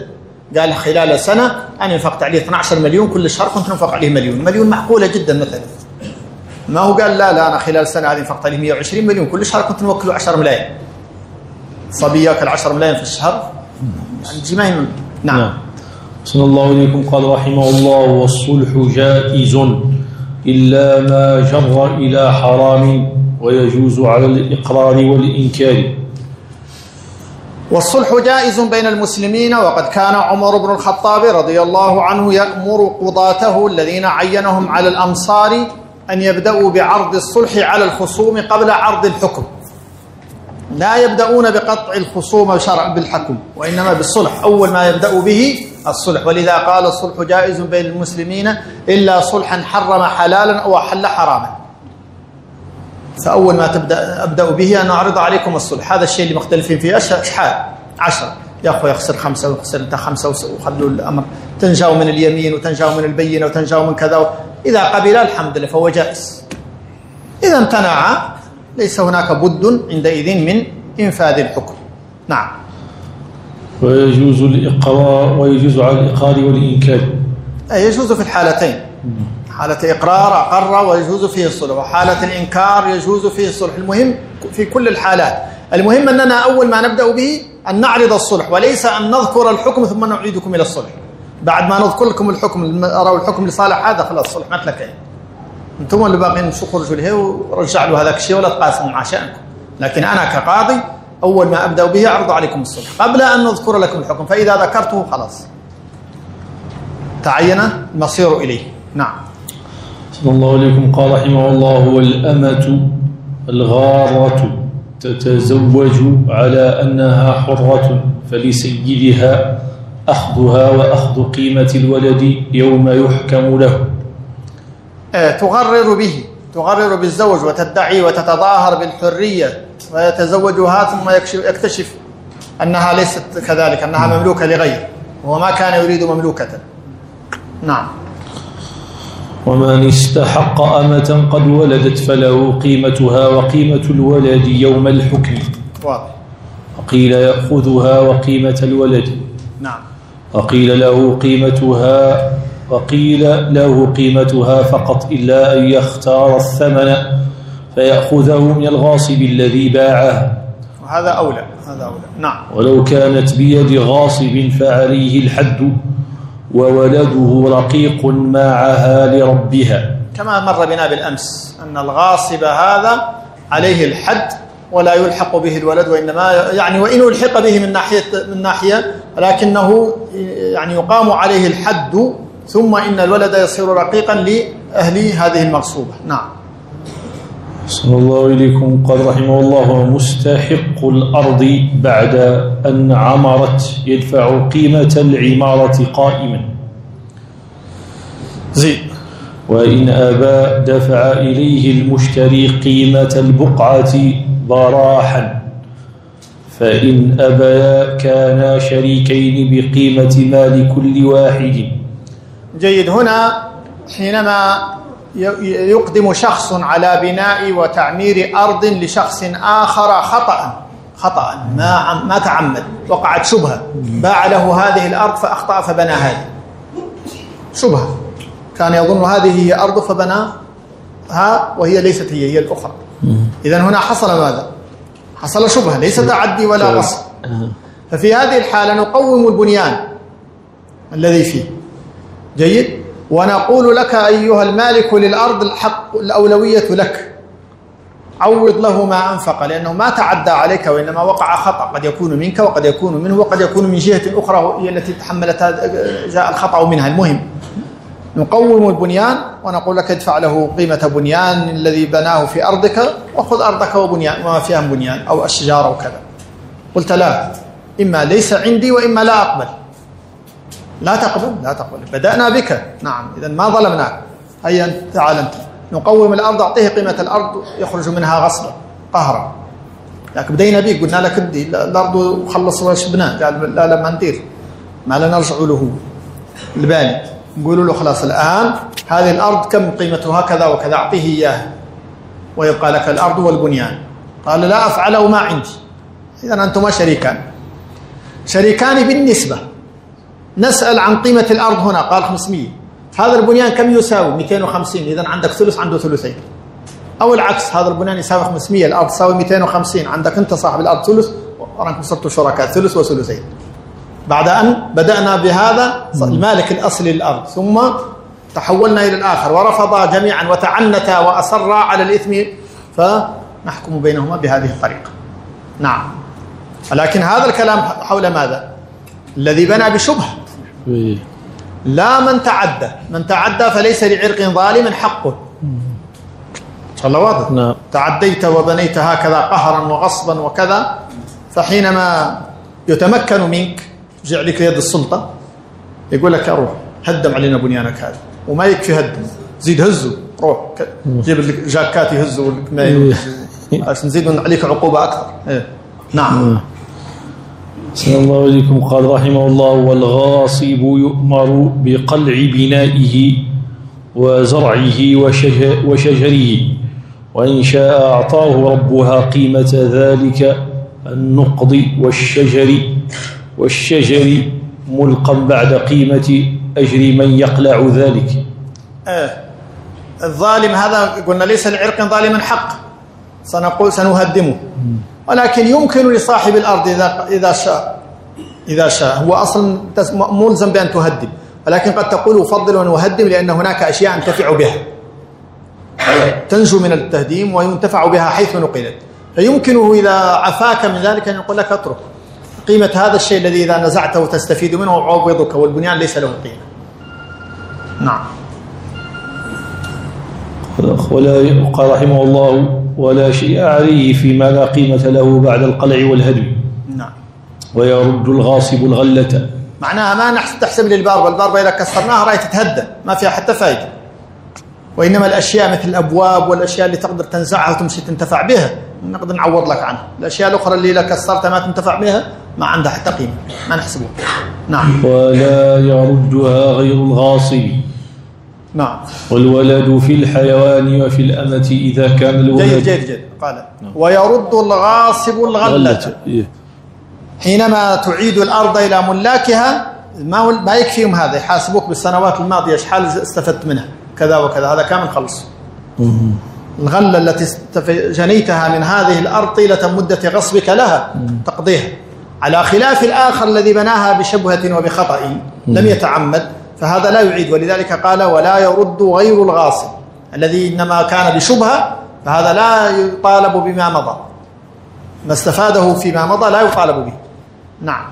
قال خلال سنة أنا انفقت عليه 12 مليون، كل شهر كنت انفق عليه مليون معقولة جدا مثلا. ما هو قال لا أنا خلال سنة هذه انفقت عليه 120 مليون، كل شهر كنت نوكله 10 ملايين. صبي ياكل 10 ملايين في الشهر يعني جماعي. نعم. صلى الله عليكم. قال رحمه الله: والصلح جائز إلا ما جر إلى حرام ويجوز على الإقرار والإنكار. والصلح جائز بين المسلمين، وقد كان عمر بن الخطاب رضي الله عنه يأمر قضاته الذين عينهم على الأمصار أن يبدأوا بعرض الصلح على الخصوم قبل عرض الحكم. لا يبدأون بقطع الخصوم بالحكم، وإنما بالصلح. أول ما يبدأ به الصلح، ولذا قال الصلح جائز بين المسلمين إلا صلحا حرم حلالا أو أحل حراما. فأول ما أبدأ به أن أعرض عليكم الصلح. هذا الشيء اللي مختلفين فيه أشحال 10 يا أخوة، يخسر 5 ويخسر أنت 5 وخلوا الأمر، تنجاوا من اليمين وتنجاوا من البينة وتنجاوا من كذا. إذا قبل الحمد لله فهو جائز، إذا امتنع ليس هناك بد عندئذ من إنفاذ الحكم. نعم. ويجوز الإقرار ويجوز على الإقرار والإنكار. يجوز في الحالتين، حالة إقرار أقر ويجوز فيه الصلح، وحالة الإنكار يجوز فيه الصلح. المهم في كل الحالات، المهم أننا أول ما نبدأ به أن نعرض الصلح، وليس أن نذكر الحكم ثم نعيدكم إلى الصلح. بعد ما نذكر لكم الحكم أروا الحكم لصالح هذا خلاص الصلح مثلك، أنتم اللي باقين خرجوا له ورجع له هذاك الشيء ولا تقاسموا مع شأنكم. لكن أنا كقاضي أول ما أبدأ به أعرض عليكم الصلح قبل أن نذكر لكم الحكم، فإذا ذكرته خلاص تعين المصير إليه. نعم. صلى الله عليكم. قال رحمه الله: والأمة الغارة تتزوج على أنها حرة، فلسيدها أخذها وأخذ قيمة الولد يوم يحكم له. تغرر بالزوج وتدعي وتتظاهر بالحرية، ويتزوجها ثم يكتشف أنها ليست كذلك، أنها مملوكة لغير، وهو ما كان يريد مملوكة. نعم. ومن استحق أمة قد ولدت فله قيمتها وقيمة الولد يوم الحكم. واضح. وقيل يأخذها وقيمة الولد. نعم. وقيل له قيمتها فقط، إلا أن يختار الثمن فيأخذه من الغاصب الذي باعه، وهذا أولى. نعم. ولو كانت بيد غاصب فعليه الحد، وولده رقيق معها لربها، كما مر بنا بالأمس أن الغاصب هذا عليه الحد ولا يلحق به الولد، وإنما يعني وإن يلحق به من ناحية لكنه يعني يقام عليه الحد، ثم إن الولد يصير رقيقا لأهل هذه المغصوبة. نعم. صلى الله عليكم. قال رحمه الله: مستحق الأرض بعد أن عمرت يدفع قيمة العمارة قائما، وإن أبى دفع إليه المشتري قيمة البقعة ضراحا، فإن أبيا كانا شريكين بقيمة مال كل واحد. جيد. هنا حينما يقدم شخص على بناء وتعمير أرض لشخص آخر خطأ ما تعمد، وقعت شبهة، باع له هذه الأرض فأخطأ فبنى هذه شبهة، كان يظن هذه هي أرض فبناها وهي ليست هي الأخرى. إذن هنا حصل ماذا؟ حصل شبهة، ليس تعدي ولا غصب. ففي هذه الحالة نقوم البنيان الذي فيه. جيد. ونقول لك أيها المالك للأرض الحق الأولوية لك، عوض له ما أنفق، لأنه ما تعدى عليك وإنما وقع خطأ، قد يكون منك وقد يكون منه وقد يكون من جهة أخرى هي التي تحملت جاء الخطأ منها. المهم نقوم البنيان ونقول لك ادفع له قيمة بنيان الذي بناه في أرضك، وخذ أرضك وبنيان وما فيها بنيان أو الشجار أو كذا. قلت لا، إما ليس عندي وإما لا أقبل. لا تقبل، بدأنا بك. نعم. إذن ما ظلمناك، هيا تعال أنت. نقوم الأرض، أعطيه قيمة الأرض، يخرج منها غصبا قهرا. لكن بدينا بك، قلنا لك ادي الأرض وخلص واش بناء، قال لا ما ندير، ما لا نرجع له الباني، نقول له خلاص الآن هذه الأرض كم قيمتها كذا وكذا، أعطيه إياها ويبقى لك الأرض والبنيان. قال لا أفعله ما عندي. إذن أنتما شريكان بالنسبة، نسأل عن قيمة الأرض هنا، قال 500. هذا البنيان كم يساوي؟ 250. إذن عندك ثلث، عنده ثلثين. أو العكس، هذا البنيان يساوي 500، الأرض تساوي 250، عندك أنت صاحب الأرض ثلث وأنكم صرتوا شركاء، ثلث وثلثين. بعد أن بدأنا بهذا المالك الأصلي للأرض، ثم تحولنا إلى الآخر ورفضا جميعا وتعنتا وأصرا على الإثم، فنحكم بينهما بهذه الطريقة. نعم. لكن هذا الكلام حول ماذا؟ الذي بنى بشبهة، لا من تعدى. من تعدى فليس لعرق ظالم حق. إن شاء الله واضح. نعم. تعديت وبنيت هكذا قهرا وغصبا وكذا، فحينما يتمكن منك جعلك يد السلطة يقول لك روح هدم علينا بنيانك هذا، وما يكفي هدم، زيد هزه، روح جيب لك جاكات يهزوا لك ما عشان نزيد عليك عقوبة أكثر. نعم. صلى الله عليكم. قال رحمه الله: والغاصب يؤمر بقلع بنائه وزرعه وشجره، وإن شاء أعطاه ربها قيمة ذلك النقض والشجر ملقا بعد قيمة أجر من يقلع ذلك. الظالم هذا قلنا ليس لعرق ظالم حق، سنقول سنهدمه، ولكن يمكن لصاحب الأرض إذا شاء هو أصلا ملزم بأن تهدم، ولكن قد تقول أفضل أن أهدم لأن هناك أشياء أنتفع بها تنجو من التهديم وينتفع بها حيث نقلت، فيمكنه إذا عفاك من ذلك أن يقول لك اترك قيمة هذا الشيء الذي إذا نزعته تستفيد منه وعوضك، والبنيان ليس له قيمة. نعم. قال رحمه الله: ولا شيء عليه فيما لا قيمة له بعد القلع والهدم. نعم. ويرد الغاصب الغلة. معناها ما تحسب لي الباربة إذا كسرناها رأي تتهدى، ما فيها حتى فائدة. وإنما الأشياء مثل الأبواب والأشياء اللي تقدر تنزعها وتمشي تنتفع بها نقدر نعوض لك عنها. الأشياء الأخرى اللي لا كسرتها ما تنتفع بها ما عندها حتى قيمة، ما نحسبها. نعم. ولا يردها غير الغاصب. نعم. والولد في الحيوان وفي الأمة إذا كان الولد. جيد. قال ويرد الغاصب الغلة. حينما تعيد الأرض إلى ملاكها ما يكفيهم هذا، يحاسبوك بالسنوات الماضية ايش حال استفدت منها كذا وكذا، هذا كامل خلص. الغلة التي جنيتها من هذه الأرض طيلة مدة غصبك لها تقضيها، على خلاف الآخر الذي بناها بشبهة وبخطأ لم يتعمد، فهذا لا يعيد. ولذلك قال ولا يرد غير الغاصب الذي إنما كان بشبهة، فهذا لا يطالب بما مضى، ما استفاده فيما مضى لا يطالب به. نعم.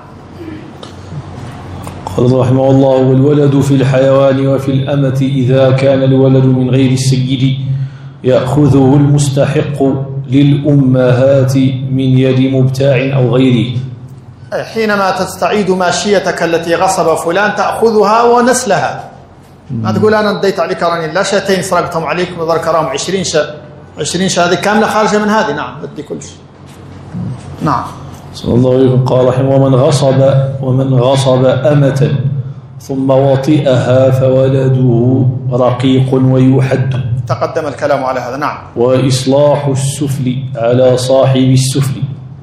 قال رحمه الله: والولد في الحيوان وفي الأمة إذا كان الولد من غير السيد يأخذه المستحق للأمهات من يد مبتاع أو غيره. حينما تستعيد ماشيتك التي غصب فلان تأخذها ونسلها، ما تقول أنا اديت عليك راني لا شاتين سرقتهم عليك وذر كرام 20 شاة هذه كاملة خارجة من هذه. نعم بدي كل شيء. نعم. صلى الله عليه وسلم. قال رحمه: ومن غصب أمة ثم وطئها فولده رقيق ويحد. تقدم الكلام على هذا. نعم. وإصلاح السفل على صاحب السفل،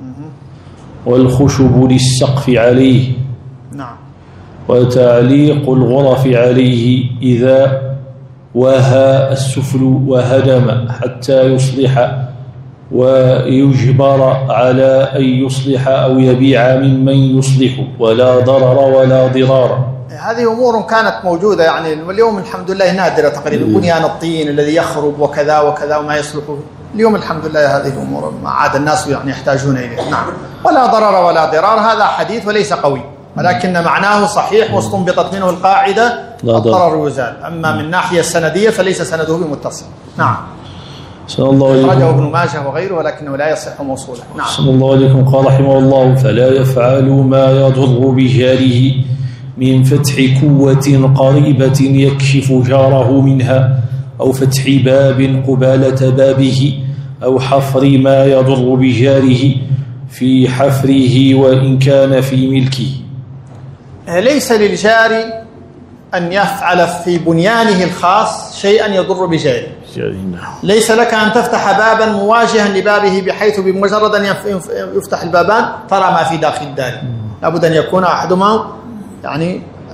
والخشب للسقف عليه. نعم. وتعليق الغرف عليه إذا وهى السفل وهدم حتى يصلح، ويجبر على أن يصلح أو يبيع ممن يصلح، ولا ضرر ولا ضرار. هذه أمور كانت موجودة يعني اليوم الحمد لله نادرة تقريبا، بنيان الطين الذي يخرب وكذا وكذا وما يصلح اليوم الحمد لله، هذه الأمور ما عاد الناس يعني يحتاجون إليها. نعم. ولا ضرر ولا ضرار هذا حديث وليس قوي، ولكن معناه صحيح واستنبطت منه القاعدة الضرر يزال. أما من ناحية السندية فليس سنده بمتصل. نعم. صلى الله عليه وسلم. أخرجه ابن ماجه وغيره ولكنه لا يصح موصولا. نعم. صلى الله عليه وسلم. قال رحمه الله: فلا يفعل ما يضر بجاره من فتح كوة قريبة يكشف جاره منها، أو فتح باب قبالة بابه، أو حفر ما يضر بجاره في حفره وإن كان في ملكه. ليس للجار أن يفعل في بنيانه الخاص شيئا يضر بجاره. ليس لك أن تفتح بابا مواجها لبابه بحيث بمجرد أن يفتح البابان ترى ما في داخل الدار، لابد أن يكون أحدهما يعني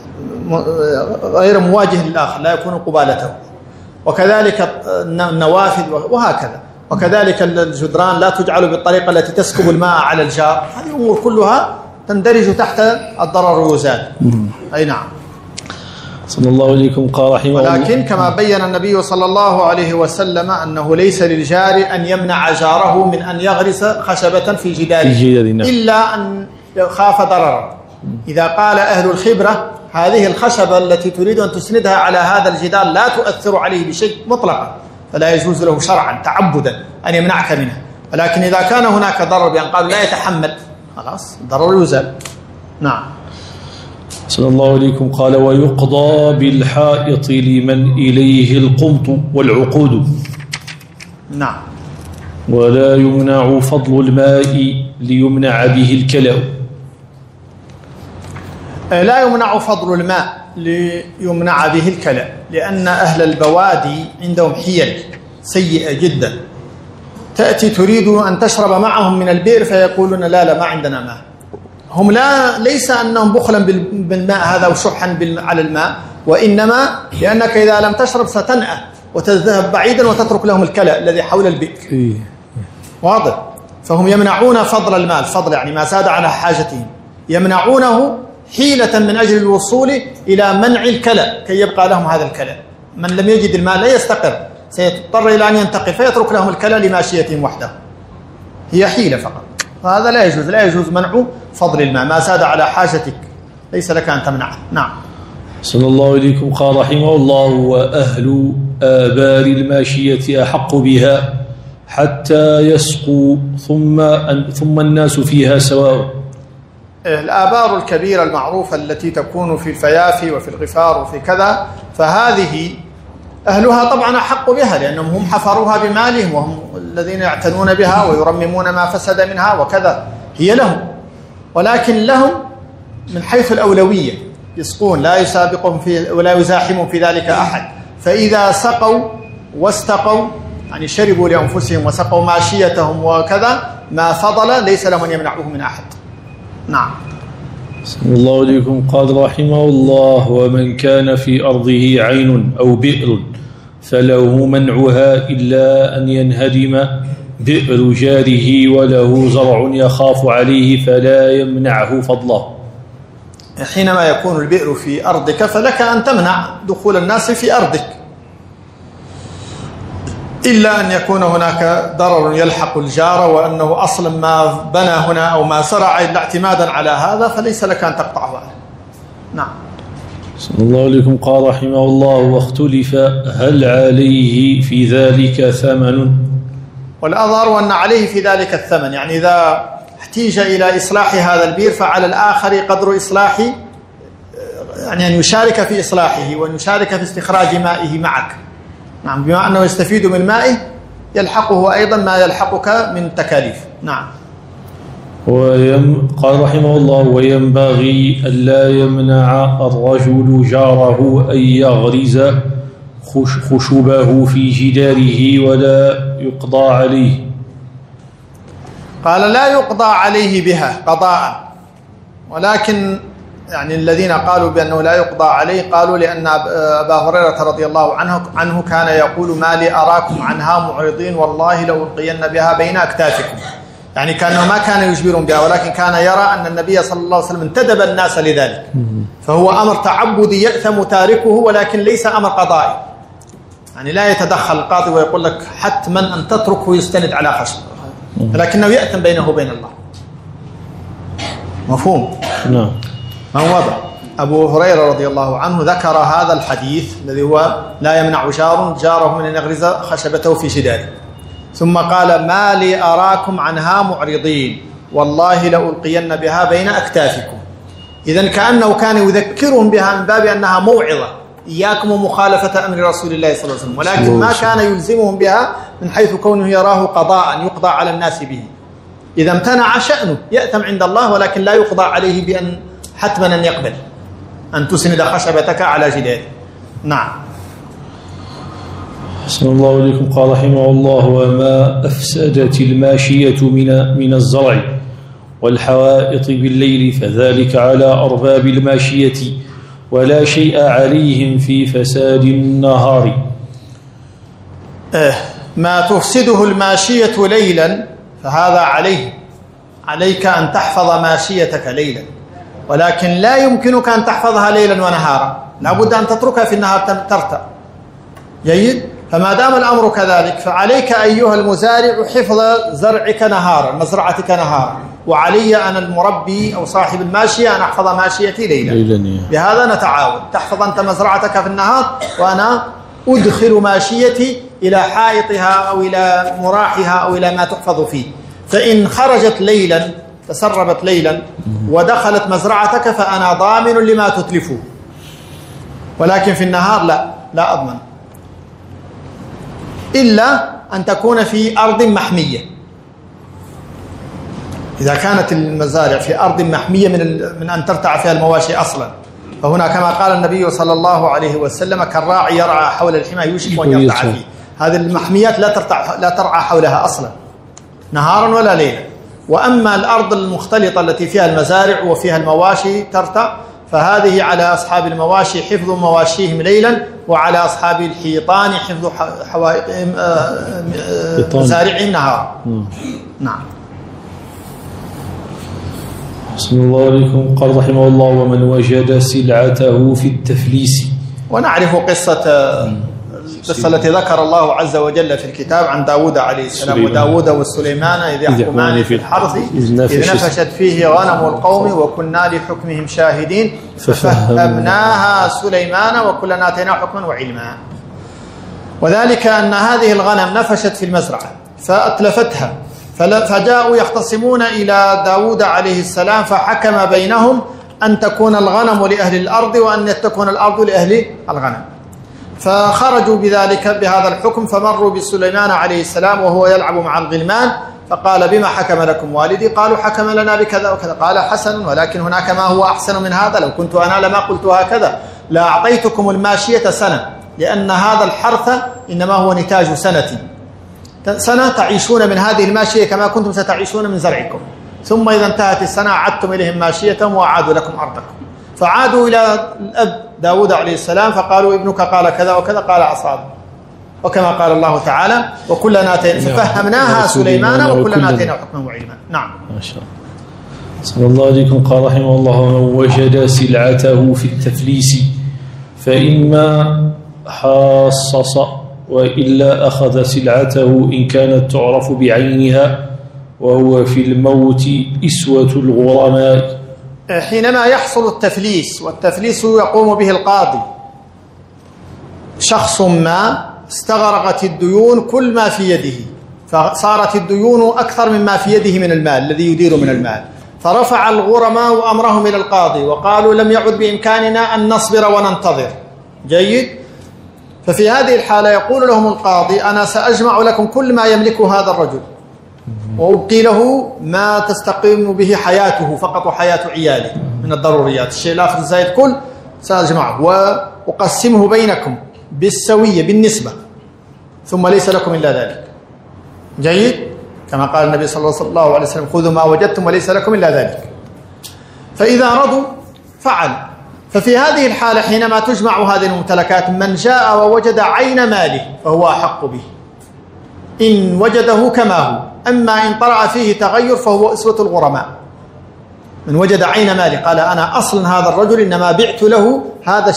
غير مواجه للآخر، لا يكون قبالته. وكذلك النوافذ وهكذا. وكذلك الجدران لا تجعل بالطريقة التي تسكب الماء على الجار. هذه الأمور كلها تندرج تحت الضرر يزال. أي نعم. صلى الله عليكم قال رحمه الله. ولكن كما بين النبي صلى الله عليه وسلم أنه ليس للجار أن يمنع جاره من أن يغرس خشبة في جداره إلا أن خاف ضررا. إذا قال أهل الخبرة هذه الخشبة التي تريد أن تسندها على هذا الجدار لا تؤثر عليه بشيء مطلقا، فلا يجوز له شرعا تعبدا أن يمنعك منها. ولكن إذا كان هناك ضرر بأن قالوا لا يتحمل، خلاص الضرر يزال. نعم. صلى الله عليكم قال ويقضى بالحائط لمن إليه القمط والعقود. نعم. ولا يمنع فضل الماء ليمنع به الكلى. لا يمنع فضل الماء ليمنع به الكلى، لأن أهل البوادي عندهم حيل سيئة جدا. تأتي تريد أن تشرب معهم من البئر فيقولون لا ما عندنا ماء. هم ليس أنهم بخلا بالماء هذا وشحا على الماء، وإنما لأنك إذا لم تشرب ستنأى وتذهب بعيدا وتترك لهم الكلى الذي حول البئر. واضح؟ فهم يمنعون فضل الماء، الفضل يعني ما زاد على حاجتهم، يمنعونه حيلة من أجل الوصول إلى منع الكلى كي يبقى لهم هذا الكلى. من لم يجد الماء لا يستقر، سيضطر إلى أن ينتقل فيترك لهم الكلى لماشيتهم وحده. هي حيلة فقط، فهذا لا يجوز منع فضل الماء. ما زاد على حاجتك ليس لك أن تمنعه. نعم. صلى الله عليكم قال رحمه الله وأهل آبار الماشية أحق بها حتى يسقوا ثم الناس فيها سواء. الآبار الكبيرة المعروفة التي تكون في الفيافي وفي الغفار وفي كذا، فهذه أهلها طبعا أحق بها لأنهم هم حفروها بمالهم وهم الذين يعتنون بها ويرممون ما فسد منها وكذا، هي لهم. ولكن لهم من حيث الأولوية يسقون، لا يسابقهم ولا يزاحمهم في ذلك أحد. فإذا سقوا واستقوا يعني شربوا لأنفسهم وسقوا ماشيتهم وكذا، ما فضل ليس لهم أن يمنعوه من أحد. نعم. صلى الله عليكم قال رحمه الله ومن كان في أرضه عين أو بئر فله منعها إلا أن ينهدم بئر جاره وله زرع يخاف عليه فلا يمنعه فضله. حينما يكون البئر في أرضك فلك أن تمنع دخول الناس في أرضك، إلا أن يكون هناك ضرر يلحق الجار وأنه أصلا ما بنى هنا أو ما زرع إلا اعتمادا على هذا فليس لك أن تقطعه عنه. نعم. صلى الله عليكم قال رحمه الله واختلف هل عليه في ذلك ثمن. والأظهر أن عليه في ذلك الثمن، يعني إذا احتيج إلى إصلاح هذا البئر فعلى الآخر قدر إصلاح، يعني أن يشارك في إصلاحه وأن يشارك في استخراج مائه معك. نعم. بما أنه يستفيد من مائه يلحقه أيضا ما يلحقك من تكاليف. نعم. قال رحمه الله وينبغي ألا يمنع الرجل جاره أن يغرز خشبه في جداره ولا يقضى عليه. قال لا يقضى عليه بها قضاء، ولكن يعني الذين قالوا بأنه لا يقضى عليه قالوا لأن أبا هريرة رضي الله عنه كان يقول ما لي أراكم عنها معرضين والله لو ألقين بها بين أكتافكم، يعني كأنه ما كان يجبرهم بها ولكن كان يرى أن النبي صلى الله عليه وسلم انتدب الناس لذلك، فهو أمر تعبدي يأثم تاركه ولكن ليس أمر قضائي، يعني لا يتدخل القاضي ويقول لك حتما أن تتركه يستند على خشب، لكنه يأثم بينه وبين الله. مفهوم؟ نعم. ما هو وضع أبو هريرة رضي الله عنه ذكر هذا الحديث الذي هو لا يمنع جاره من أن يغرز خشبته في جداره، ثم قال ما لي أراكم عنها معرضين والله لألقين بها بين أكتافكم. إذن كأنه كان يذكرهم بها من باب أنها موعظة إياكم ومخالفة أمر رسول الله صلى الله عليه وسلم، ولكن ما كان يلزمهم بها من حيث كونه يراه قضاء يقضى على الناس به. إذا امتنع شأنه يأتم عند الله، ولكن لا يقضى عليه بأن حتما أن يقبل أن تسند خشبتك على جداره. نعم. صلى الله عليكم قال رحمه الله وما أفسدت الماشية من الزرع والحوائط بالليل فذلك على أرباب الماشية ولا شيء عليهم في فساد النهار. ما تفسده الماشية ليلا فهذا عليك أن تحفظ ماشيتك ليلا، ولكن لا يمكنك أن تحفظها ليلا ونهارا، لا بد أن تتركها في النهار ترتع. جيد؟ فما دام الأمر كذلك فعليك أيها المزارع حفظ زرعك نهارا، مزرعتك نهارا، وعلي أنا المربي أو صاحب الماشية أن أحفظ ماشيتي ليلا. بهذا نتعاون، تحفظ أنت مزرعتك في النهار وأنا أدخل ماشيتي إلى حائطها أو إلى مراحها أو إلى ما تحفظ فيه. فإن خرجت ليلا تسربت ليلا ودخلت مزرعتك فأنا ضامن لما تتلفه، ولكن في النهار لا أضمن، إلا أن تكون في أرض محمية. إذا كانت المزارع في أرض محمية من أن ترتع فيها المواشي أصلا، فهنا كما قال النبي صلى الله عليه وسلم كالراعي يرعى حول الحمى يوشك أن يرتع فيه. هذه المحميات لا ترعى حولها أصلا نهارا ولا ليلا. وأما الأرض المختلطة التي فيها المزارع وفيها المواشي ترتع، فهذه على أصحاب المواشي حفظ مواشيهم ليلا، وعلى أصحاب الحيطان حفظ حوائطهم مزارعهم نهارا. نعم. أحسن الله عليكم. قال رحمه الله: ومن وجد سلعته في التفليس. ونعرف القصة التي ذكر الله عز وجل في الكتاب عن داود عليه السلام، وداود والسليمان إذ يحكمان في الحرث إذ نفشت فيه غنم القوم وكنا لحكمهم شاهدين ففهمناها سليمان وكلنا آتيناه حكما وعلما. وذلك أن هذه الغنم نفشت في المزرعة فأتلفتها، فجاءوا يختصمون إلى داود عليه السلام فحكم بينهم أن تكون الغنم لأهل الأرض وأن تكون الأرض لأهل الغنم. فخرجوا بهذا الحكم، فمروا بسليمان عليه السلام وهو يلعب مع الغلمان، فقال: بما حكم لكم والدي؟ قالوا: حكم لنا بكذا وكذا. قال: حسن، ولكن هناك ما هو أحسن من هذا، لو كنت أنا لما قلت هكذا، لا أعطيتكم الماشية سنة، لأن هذا الحرث إنما هو نتاج سنة تعيشون من هذه الماشية كما كنتم ستعيشون من زرعكم، ثم إذا انتهت السنة عدتم إليهم ماشيتهم وعادوا لكم أرضكم. فعادوا إلى الأب داود عليه السلام فقالوا: ابنك قال كذا وكذا. قال: أصاب، وكما قال الله تعالى: وكلنا آتينا ففهمناها سليمان وكلنا آتينا حكما وعلما. نعم. ما شاء الله. صلى الله عليكم. قال رحمه الله: ومن وجد سلعته في التفليس فإما حاصص وإلا أخذ سلعته إن كانت تعرف بعينها، وهو في الموت إسوة الغرماء. حينما يحصل التفليس، والتفليس يقوم به القاضي، شخص ما استغرقت الديون كل ما في يده، فصارت الديون أكثر مما في يده من المال الذي يدير من المال، فرفع الغرماء أمرهم إلى القاضي وقالوا: لم يعد بإمكاننا أن نصبر وننتظر. جيد؟ ففي هذه الحالة يقول لهم القاضي: أنا سأجمع لكم كل ما يملك هذا الرجل، وأبقي له ما تستقيم به حياته فقط وحياة عياله من الضروريات، الشيء الآخر الزايد كل سأجمعه وأقسمه بينكم بالسوية بالنسبة، ثم ليس لكم إلا ذلك. جيد؟ كما قال النبي صلى الله عليه وسلم: خذوا ما وجدتم وليس لكم إلا ذلك. فإذا رضوا فعل. ففي هذه الحالة حينما تجمع هذه الممتلكات، من جاء ووجد عين ماله فهو أحق به إن وجده كما هو، أما إن طرأ فيه تغير فهو أسوة الغرماء. من وجد عين ماله قال: أنا أصلا هذا الرجل إنما بعت له هذا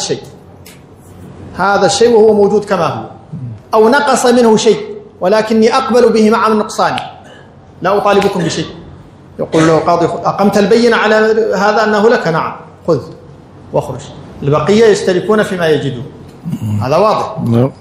الشيء وهو موجود كما هو، أو نقص منه شيء ولكني أقبل به مع النقصان، لا أطالبكم بشيء. يقول له القاضي: أقمت البينة على هذا أنه لك؟ نعم، خذ واخرج، البقية يشتركون فيما يجدون. هذا واضح.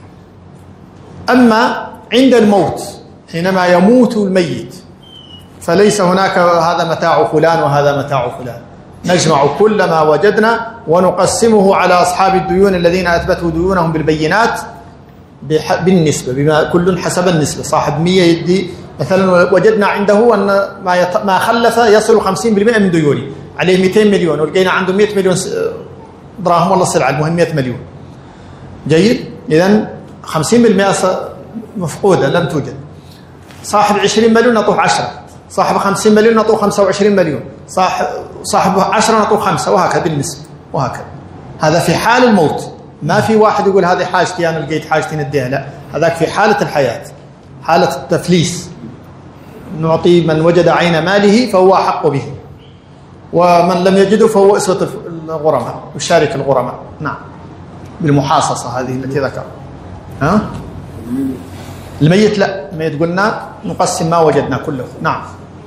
أما عند الموت، حينما يموت الميت، فليس هناك هذا متاع فلان وهذا متاع فلان، نجمع كل ما وجدنا ونقسمه على أصحاب الديون الذين أثبتوا ديونهم بالبينات بالنسبة، بما كل حسب النسبة. صاحب 100 يدي مثلا، وجدنا عنده أن ما خلف يصل 50% من ديونه، عليه 200 مليون، ولقينا عنده 100 مليون دراهم والله السلعة، المهم 100 مليون. جيد؟ إذن 50% مفقودة لم توجد. صاحب 20 مليون نعطوه 10، صاحب 50 مليون نعطوه 25 مليون، صاحب 10 نعطوه 5، وهكذا بالنسبة، وهكذا. هذا في حال الموت. ما في واحد يقول هذه حاجتي أنا لقيت حاجتي نديها، لا، هذاك في حالة الحياة، حالة التفليس. نعطي من وجد عين ماله فهو أحق به، ومن لم يجده فهو أسوة الغرماء، يشارك الغرماء. نعم، بالمحاصصة هذه التي ذكر. ها؟ الميت لا، الميت قلنا نقسم ما وجدنا كله. نعم.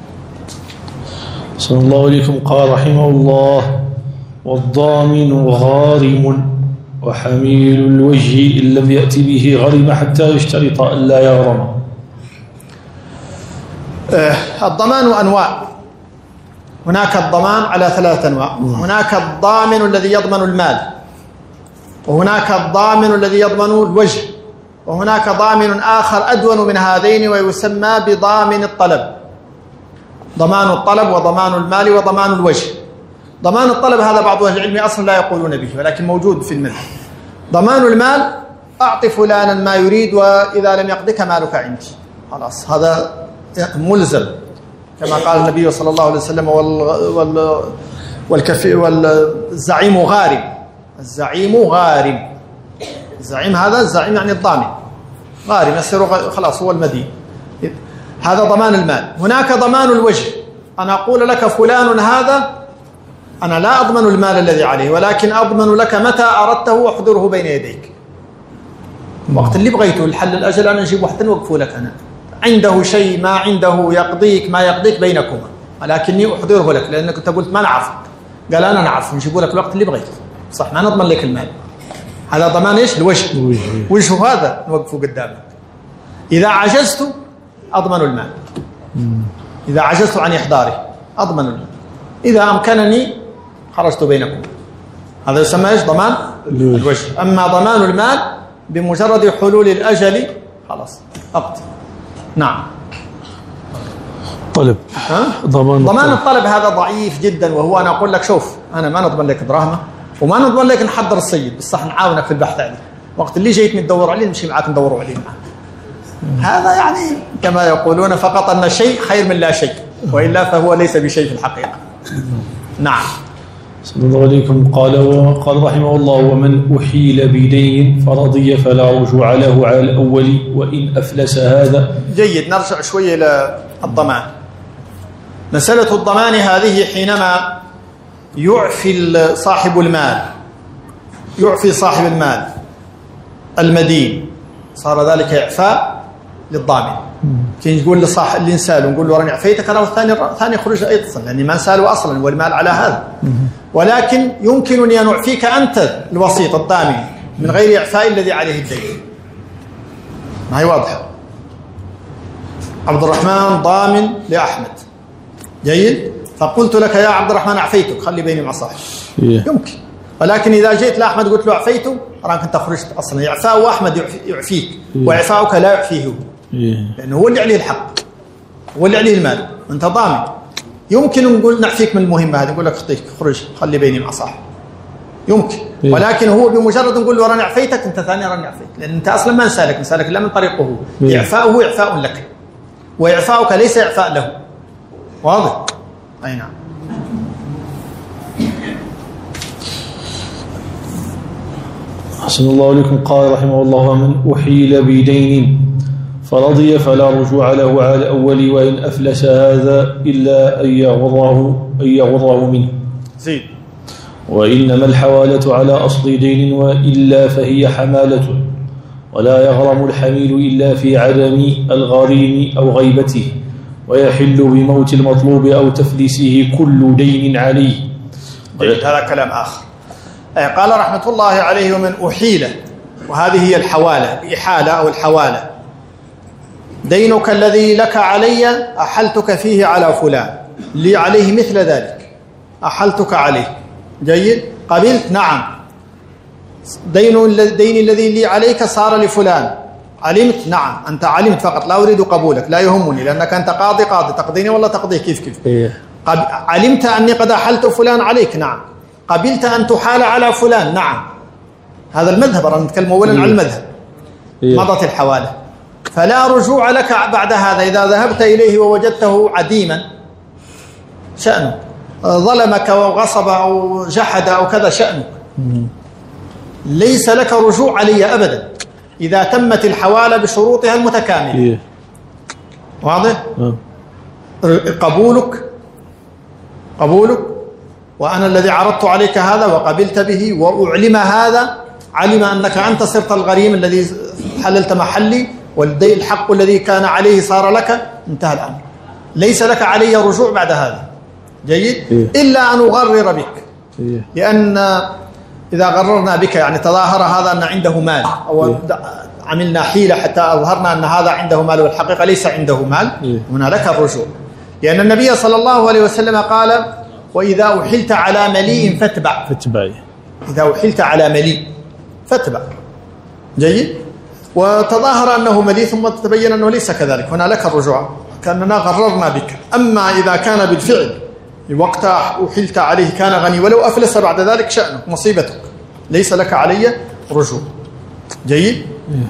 صلى الله عليكم. قال رحمه الله: والضامن غارم، وحميل الوجه إن لم يأتي به غرم حتى يشترط ألا يغرم. الضمان أنواع. هناك الضمان على 3 أنواع. هناك الضامن الذي يضمن المال، وهناك الضامن الذي يضمن الوجه، وهناك ضامن آخر أدون من هذين ويسمى بضامن الطلب. ضمان الطلب وضمان المال وضمان الوجه. ضمان الطلب هذا بعض أهل العلم أصلا لا يقولون به، ولكن موجود في المذهب. ضمان المال: أعط فلانا ما يريد وإذا لم يقضك مالك عندي. خلاص، هذا ملزم كما قال النبي صلى الله عليه وسلم: والزعيم غارم. الزعيم غارم. الزعيم هذا الزعيم يعني الضامن، غارم يصير خلاص هو المدين. هذا ضمان المال. هناك ضمان الوجه. أنا أقول لك فلان هذا، أنا لا أضمن المال الذي عليه، ولكن أضمن لك متى أردته أحضره بين يديك. وقت اللي بغيته الحل الأجل أنا نجيب واحد نوقفه لك. أنا عنده شيء ما عنده يقضيك ما يقضيك بينكما، ولكني أحضره لك لأنك أنت قلت ما نعرفك. قال أنا نعرف، نجيبه لك الوقت اللي بغيته. صح، ما نضمن لك المال. هذا ضمان إيش؟ الوجه. وجه هذا نوقفه قدامك. إذا عجزت أضمن المال. إذا عجزت عن إحضاره أضمن المال. إذا أمكنني خرجت بينكم. هذا يسمى إيش؟ ضمان الوجه. أما ضمان المال بمجرد حلول الأجل خلاص أقضي. نعم. طلب. ضمان الطلب هذا ضعيف جدا، وهو أنا أقول لك شوف أنا ما نضمن لك دراهمة وما نضمن لك نحضر السيد، بالصح نعاونك في البحث عليه. وقت اللي جيت ندور عليه نمشي معاك ندور عليه معاك. هذا يعني كما يقولون فقط أن شيء خير من لا شيء، وإلا فهو ليس بشيء في الحقيقة. نعم. صلى الله عليكم. قال رحمه الله: ومن أحيل بدين فرضي فلا رجوع له على الأول وإن أفلس هذا. جيد، نرجع شوية إلى الضمان. مسألة الضمان هذه حينما يعفي صاحب المال، يعفي صاحب المال المدين، صار ذلك إعفاء للضامن. كي نقول لصاحب اللي نساله نقول له راني عفيتك، راه الثاني يخرج اتصل لاني ما نساله اصلا والمال على هذا. ولكن يمكنني ان اعفيك انت الوسيط الضامن من غير اعفاء الذي عليه الدين. ما هي واضحه؟ عبد الرحمن ضامن لاحمد، جيد، فقلت لك يا عبد الرحمن عفيتك، خلي بيني مع صاحبي. يمكن. ولكن اذا جئت لاحمد قلت له عفيته، راك انت خرجت اصلا. اعفاء احمد يعفيك، واعفاؤك لا يعفيه هو، لأنه هو اللي عليه الحق، هو اللي عليه المال، أنت ضامن. يمكن نقول نعفيك من المهمة هذه، نقول لك خطيك خرج خلي بيني مع صاحب، يمكن. ولكن هو بمجرد نقول له راني عفيتك، أنت ثاني راني عفيت، لأن أنت أصلا ما نسالك إلا من طريقه هو. إعفاؤه إعفاء لك، وإعفاؤك ليس إعفاء له. واضح؟ أي نعم. أحسن الله عليكم. قال رحمه الله: ومن أحيل بدين فرضي فلا رجوع له على الأول وإن أفلس هذا إلا أن يغره منه. زيد. وإنما الحوالة على أصل دين، وإلا فهي حمالة، ولا يغرم الحميل إلا في عدم الغريم أو غيبته، ويحل بموت المطلوب أو تفليسه كل دين عليه. هذا كلام آخر. قال رحمة الله عليه: ومن أحيل، وهذه هي الحوالة، الإحالة أو الحوالة. دينك الذي لك علي أحلتك فيه على فلان، لي عليه مثل ذلك، أحلتك عليه، جيد، قبلت، نعم. دين الذي لي عليك صار لفلان، علمت، نعم، أنت علمت فقط، لا أريد قبولك، لا يهمني، لأنك أنت قاضي تقضيني ولا تقضيه كيف. علمت أني قد أحلت فلان عليك، نعم. قبلت أن تحال على فلان، نعم. هذا المذهب، رانا نتكلم أولا عن المذهب. مضت الحوالة، فلا رجوع لك بعد هذا. إذا ذهبت إليه ووجدته عديما شأنه، ظلمك وغصب أو جحد أو كذا شأنه، ليس لك رجوع علي أبدا إذا تمت الحوالة بشروطها المتكاملة. واضح؟ قبولك وأنا الذي عرضت عليك هذا وقبلت به، وأعلم هذا، علم أنك أنت صرت الغريم الذي حللت محلي، والحق الذي كان عليه صار لك، انتهى الأمر. ليس لك علي رجوع بعد هذا. جيد؟ إلا أن أغرر بك، لأن إذا غررنا بك يعني تظاهر هذا أن عنده مال، أو عملنا حيلة حتى أظهرنا أن هذا عنده مال والحقيقة ليس عنده مال، هنا لك الرجوع. لأن النبي صلى الله عليه وسلم قال: وإذا أحلت على مليء فاتبع. إذا أحلت على مليء فاتبع. جيد؟ وتظاهر أنه مليء ثم تبين أنه ليس كذلك، هنا لك الرجوع، كأننا غررنا بك. أما إذا كان بالفعل وقت أحلت عليه كان غني ولو أفلس بعد ذلك شأنك مصيبتك، ليس لك علي رجوع. جيد؟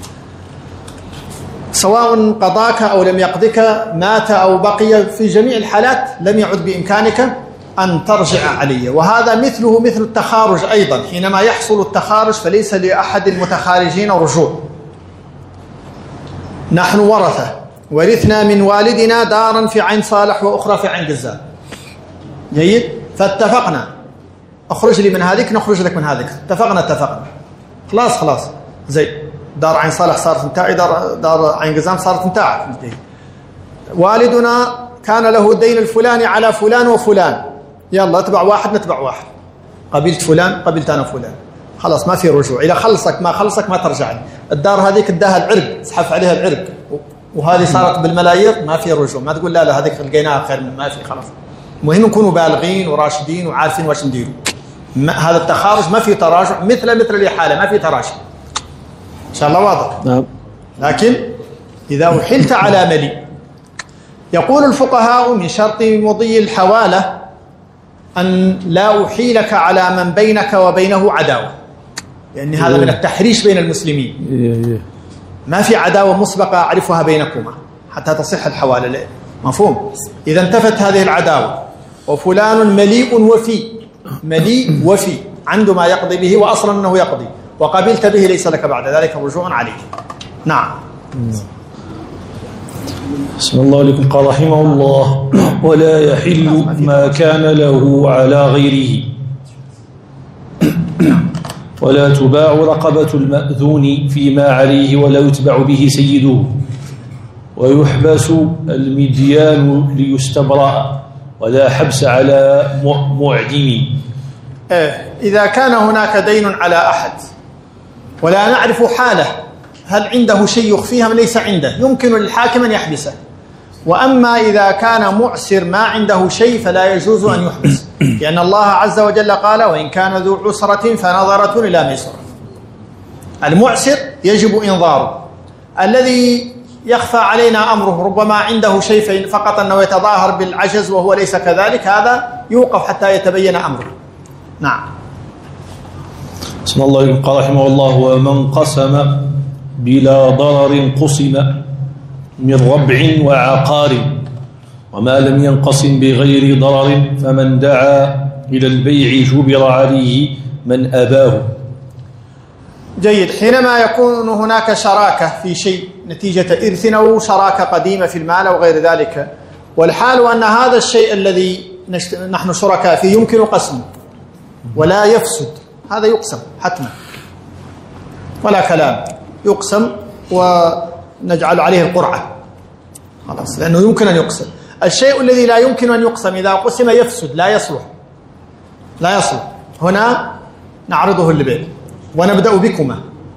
سواء قضاك أو لم يقضك، مات أو بقي، في جميع الحالات لم يعد بإمكانك أن ترجع علي. وهذا مثله مثل التخارج أيضا، حينما يحصل التخارج فليس لأحد المتخارجين رجوع. نحن ورثنا من والدنا دارا في عين صالح وأخرى في عين جزاء. جيد؟ فاتفقنا، أخرج لي من هذيك نخرج لك من هذيك، اتفقنا خلاص زي دار عين صالح صارت متاعي، دار عين جزام صارت متاعك. والدنا كان له الدين الفلاني على فلان وفلان، يلا اتبع واحد نتبع واحد، قبلت فلان قبلت أنا فلان، خلاص ما في رجوع. إذا خلصك ما ترجع لي. الدار هذيك اداها العرق، اسحف عليها العرق، وهذه صارت بالملايير، ما في رجوع. ما تقول لا هذيك لقيناها خير من ما في، خلاص. المهم نكونوا بالغين وراشدين وعارفين واش نديروا. هذا التخارج ما في تراجع، مثل الإحالة ما في تراجع. إن شاء الله واضح. نعم. لكن إذا أحلت على ملي، يقول الفقهاء من شرط مضي الحوالة أن لا أحيلك على من بينك وبينه عداوة، لأن هذا من التحريش بين المسلمين. ما في عداوة مسبقة أعرفها بينكما حتى تصح الحوالة، مفهوم؟ إذا انتفت هذه العداوة وفلان مليء وفي عنده ما يقضي به، وأصلا أنه يقضي، وقبلت به، ليس لك بعد ذلك رجوع عليه. نعم. بسم الله عليكم. قال رحمه الله: ولا يحل ما كان له على غيره، ولا تباع رقبة المأذون فيما عليه، ولا يتبع به سيده، ويحبس المديان ليستبرأ، ولا حبس على معدم. إذا كان هناك دين على أحد ولا نعرف حاله، هل عنده شيء يخفيه أم ليس عنده، يمكن للحاكم أن يحبسه. وأما إذا كان معسر ما عنده شيء فلا يجوز أن يحبس، لأن الله عز وجل قال: وإن كان ذو عسرة فنظرة إلى ميسرة. المعسر يجب إنظاره. الذي يخفى علينا أمره ربما عنده شيء فقط أنه يتظاهر بالعجز وهو ليس كذلك، هذا يوقف حتى يتبين أمره. نعم. بسم الله عليكم. قال رحمه الله: ومن قسم بلا ضرر قسم من ربع وعقار، وما لم ينقسم بغير ضرر فمن دعا إلى البيع جبر عليه من أباه. جيد. حينما يكون هناك شراكة في شيء نتيجة إرث أو شراكة قديمة في المال أو غير ذلك، والحال أن هذا الشيء الذي نحن شركاء فيه يمكن قسمه ولا يفسد، هذا يقسم حتما ولا كلام، يقسم ونجعل عليه القرعة خلاص، لأنه يمكن أن يقسم. الشيء الذي لا يمكن أن يقسم إذا قسم يفسد، لا يصلح. هنا نعرضه للبيع ونبدأ بكما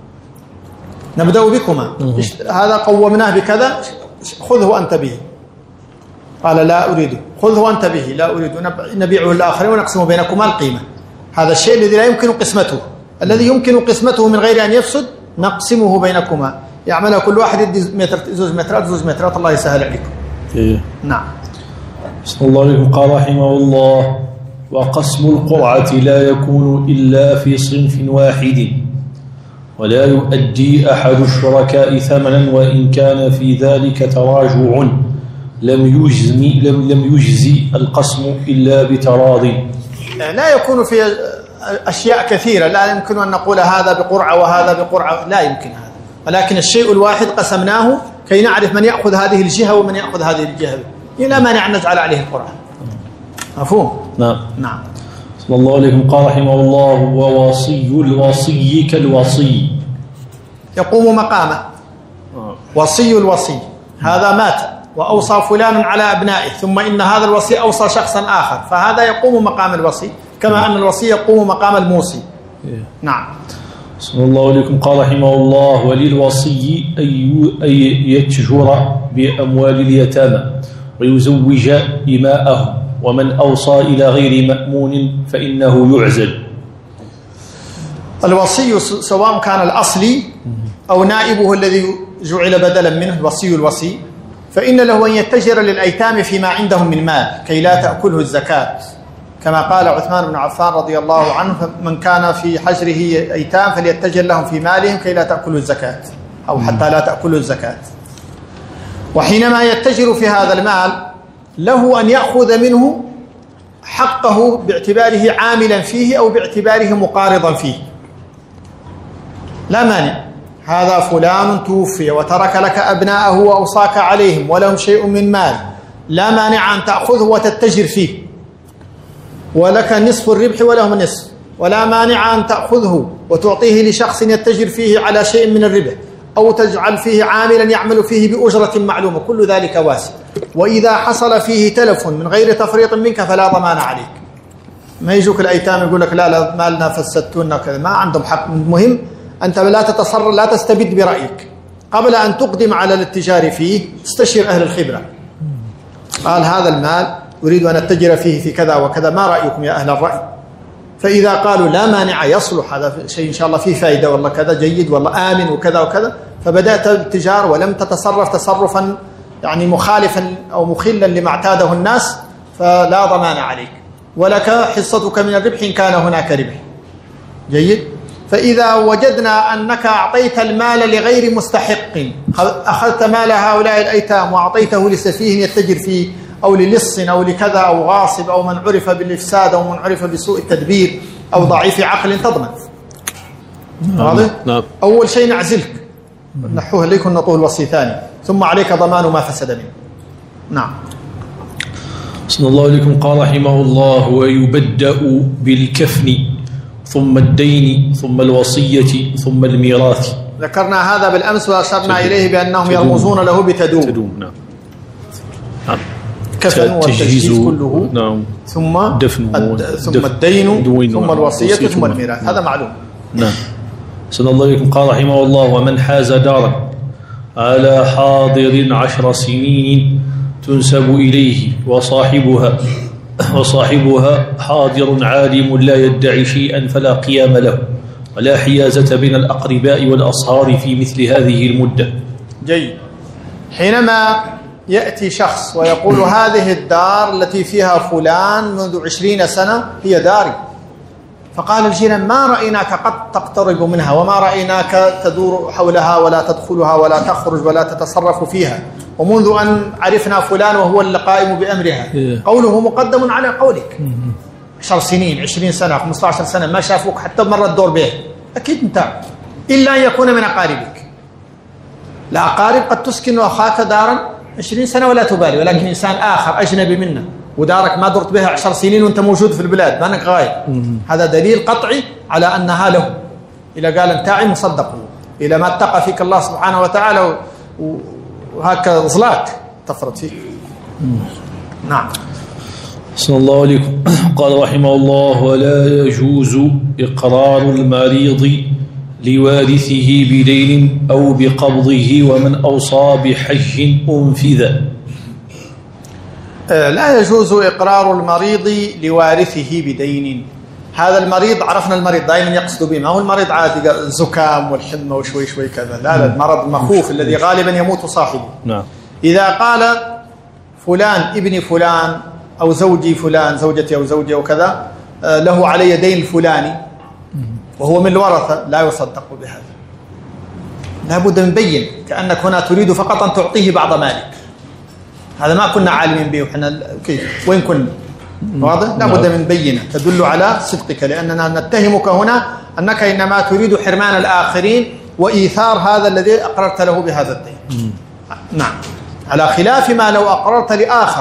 هذا قومناه بكذا، خذه أنت به. قال: لا أريده. خذه أنت به. لا أريد. نبيعه للآخرين ونقسم بينكما القيمة. هذا الشيء الذي لا يمكن قسمته. الذي يمكن قسمته من غير أن يفسد نقسمه بينكما، يعملها كل واحد يدي متر، زوج مترات، الله يسهل عليكم. نعم. بسم الله عليكم. قال رحمه الله: وقسم القرعة لا يكون إلا في صنف واحد، ولا يؤدي أحد الشركاء ثمنا، وإن كان في ذلك تراجع لم يجزي القسم إلا بتراض. لا يكون في أشياء كثيرة لا يمكن أن نقول هذا بقرعة وهذا بقرعة، لا يمكن هذا، ولكن الشيء الواحد قسمناه كي نعرف من يأخذ هذه الجهة ومن يأخذ هذه الجهة، لا مانع أن نجعل عليه القرعة. مفهوم؟ نعم. نعم. صلى الله عليكم. قال رحمه الله: ووصي الوصي كالوصي، يقوم مقامه. وصي الوصي هذا مات وأوصى فلان على أبنائه، ثم إن هذا الوصي أوصى شخصا آخر، فهذا يقوم مقام الوصي كما أن الوصي يقوم مقام الموصي. نعم. صلى الله عليكم. قال رحمه الله: وللوصي أن يتجر بأموال اليتامى ويزوج إماءهم، ومن أوصى إلى غير مأمون فإنه يعزل. الوصي سواء كان الأصلي أو نائبه الذي جعل بدلا منه الوصي، فإن له أن يتجر للأيتام فيما عندهم من مال كي لا تأكله الزكاة، كما قال عثمان بن عفان رضي الله عنه: من كان في حجره أيتام فليتجر لهم في مالهم كي لا تأكلوا الزكاة، أو حتى لا تأكلوا الزكاة. وحينما يتجر في هذا المال له أن يأخذ منه حقه باعتباره عاملا فيه أو باعتباره مقارضا فيه، لا مانع. هذا فلان توفي وترك لك أبناءه وأوصاك عليهم ولهم شيء من مال، لا مانع أن تأخذه وتتجر فيه، ولك نصف الربح ولهم النصف، ولا مانع أن تأخذه وتعطيه لشخص يتجر فيه على شيء من الربح، أو تجعل فيه عاملا يعمل فيه بأجرة معلومة، كل ذلك واسع. وإذا حصل فيه تلف من غير تفريط منك فلا ضمان عليك. ما يجوك الأيتام يقول لك لا مالنا فسدتونا وكذا، ما عندهم حق. المهم أنت لا تتصرف، لا تستبد برأيك، قبل أن تقدم على الاتجار فيه استشير أهل الخبرة. قال هذا المال أريد أن أتجر فيه في كذا وكذا، ما رأيكم يا أهل الرأي؟ فإذا قالوا لا مانع يصلح، هذا شيء إن شاء الله فيه فائدة، والله كذا جيد، والله آمن وكذا وكذا، فبدأت بالتجار ولم تتصرف تصرفا يعني مخالفا أو مخلا لما اعتاده الناس، فلا ضمان عليك، ولك حصتك من الربح إن كان هناك ربح. جيد. فإذا وجدنا أنك أعطيت المال لغير مستحق، أخذت مال هؤلاء الأيتام وأعطيته لسفيه يتجر فيه، أو للص أو لكذا، أو غاصب، أو من عرف بالإفساد، أو من عرف بسوء التدبير، أو ضعيف عقل، تضمن. واضح؟ نعم. أول شيء نعزلك، نحوه ليكن نطول وصي ثاني، ثم عليك ضمان ما فسد منه. نعم. صلى الله عليكم. قال رحمه الله: ويبدأ بالكفن ثم الدين ثم الوصية ثم الميراث. ذكرنا هذا بالأمس وأشرنا إليه بأنهم يرمزون له بتدوم. نعم. كفن والتجهيز كله. نعم. ثم دفن ثم الدين ثم الوصية ثم الميراث، هذا معلوم. نعم. صلى الله عليكم. قال رحمه الله: ومن حاز دارا على حاضر 10 سنين تنسب إليه وصاحبها حاضر عالم لا يدعي شيئا فلا قيام له، ولا حيازة بين الأقرباء والأصهار في مثل هذه المدة. جيد. حينما يأتي شخص ويقول هذه الدار التي فيها فلان منذ 20 سنة هي داري، فقال الجيران ما رأيناك قد تقترب منها، وما رأيناك تدور حولها ولا تدخلها ولا تخرج ولا تتصرف فيها، ومنذ أن عرفنا فلان وهو اللي قائم بأمرها. قوله مقدم على قولك. 10 سنين 20 سنة 15 سنة ما شافوك حتى مرة تدور به، أكيد أنت، إلا أن يكون من أقاربك. الأقارب قد تسكن أخاك دارا 20 سنة ولا تبالي، ولكن إنسان آخر أجنبي منه ودارك ما درت بها 10 سنين وأنت موجود في البلاد ما أنك غايب، هذا دليل قطعي على أنها له. إذا قال انتعي مصدقه، إلى ما اتقى فيك الله سبحانه وتعالى وهكذا ظلاك تفرط فيك. نعم. صلى الله عليكم. قال رحمه الله: ولا يجوز إقرار المريض لوارثه بدين أو بقبضه ومن أوصى بحج أنفذ. لا يجوز إقرار المريض لوارثه بدين. هذا المريض عرفنا المريض دائما يقصد به، ما هو المريض عادي الزكام والحمى وشوي شوي كذا، لا المرض المخوف الذي غالبا يموت صاحبه. نعم. إذا قال فلان ابن فلان أو زوجي فلان، زوجتي أو زوجي أو كذا، له علي دين الفلاني وهو من الورثة، لا يصدق بهذا، لا بد من بين، كأنك هنا تريد فقط أن تعطيه بعض مالك. هذا ما كنا عالمين به وحنا كيف وين كنا. واضح؟ لا بد من بينة تدل على صدقك، لأننا نتهمك هنا أنك إنما تريد حرمان الآخرين وإيثار هذا الذي أقررت له بهذا الدين. نعم، على خلاف ما لو أقررت لآخر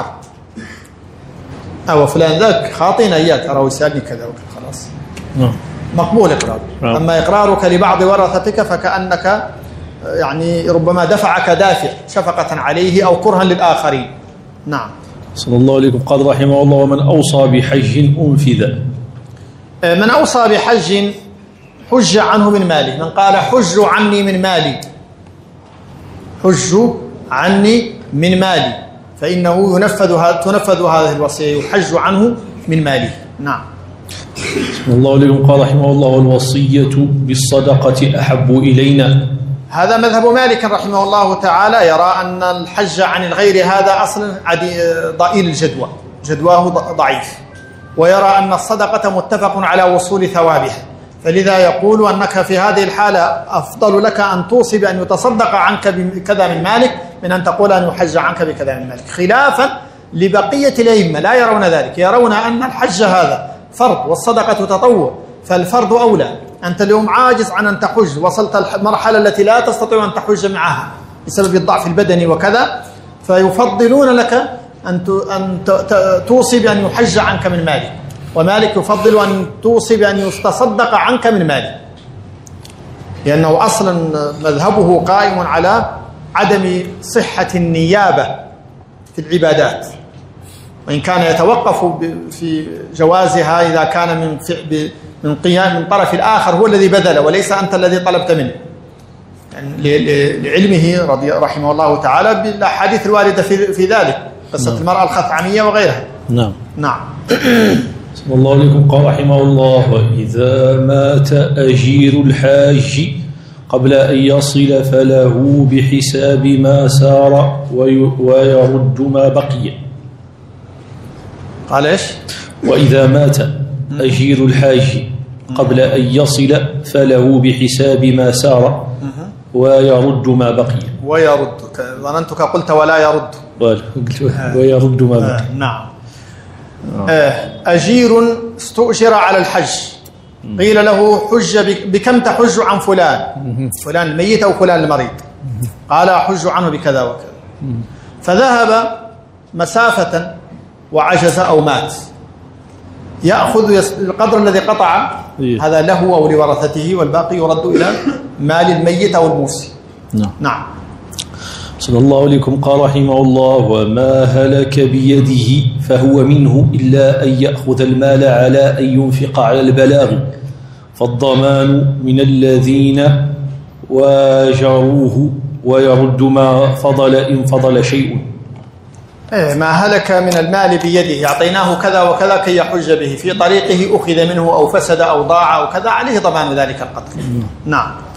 أو فلان ذاك خاطئنا إياك أراه يسألني كذا وكذا، خلاص مقبول إقرار. أما إقرارك لبعض ورثتك فكأنك يعني ربما دفعك دافع شفقة عليه أو كرها للآخرين. نعم. صلى الله عليكم. قال رحمه الله: ومن أوصى بحج أنفذ. من أوصى بحج حج عنه من ماله. من قال حج عني من مالي، حج عني من مالي، فإنه تنفذ هذه الوصية، يحج عنه من ماله. نعم. صلى الله عليكم. قال رحمه الله: والوصية بالصدقة أحب إلينا. هذا مذهب مالك رحمه الله تعالى، يرى أن الحج عن الغير هذا أصلا ضئيل الجدوى، جدواه ضعيف، ويرى أن الصدقة متفق على وصول ثوابها، فلذا يقول أنك في هذه الحالة أفضل لك أن توصي بأن يتصدق عنك بكذا من مالك من أن تقول أن يحج عنك بكذا من مالك، خلافا لبقية الأئمة لا يرون ذلك، يرون أن الحج هذا فرض والصدقة تطوع، فالفرض أولى. أنت اليوم عاجز عن أن تحج، وصلت المرحلة التي لا تستطيع أن تحج معها بسبب الضعف البدني وكذا، فيفضلون لك أن توصي بأن يحج عنك من مالك، ومالك يفضل أن توصي بأن يستصدق عنك من مالك، لأنه أصلا مذهبه قائم على عدم صحة النيابة في العبادات، وإن كان يتوقف في جوازها إذا كان من طرف الآخر هو الذي بذل وليس أنت الذي طلبت منه، يعني لعلمه رحمه الله تعالى بالأحاديث الواردة في ذلك، قصة المرأة الخثعمية وغيرها. نعم. نعم. صلى الله عليكم. قال رحمه الله: وإذا مات أجير الحاج قبل أن يصل فله بحساب ما سار ويرد ما بقي. قال إيش؟ وإذا مات أجير الحاج قبل أن يصل فله بحساب ما سار ويرد ما بقي. ويرد، ظننتك قلت ولا يرد. ويرد ما بقي. نعم. أجير استؤجر على الحج، قيل له حج بكم تحج عن فلان، فلان الميت أو فلان المريض، قال أحج عنه بكذا وكذا، فذهب مسافة وعجز أو مات، يأخذ القدر الذي قطع هذا له أو لورثته، والباقي يرد إلى مال الميت أو الموصي. نعم. صلى الله عليكم. قال رحمه الله: وما هلك بيده فهو منه إلا أن يأخذ المال على أن ينفق على البلاغ، فالضمان من الذين واجروه ويرد ما فضل إن فضل شيء. ما هلك من المال بيده، أعطيناه كذا وكذا كي يحج به، في طريقه أخذ منه أو فسد أو ضاع أو كذا، عليه ضمان ذلك القدر. نعم.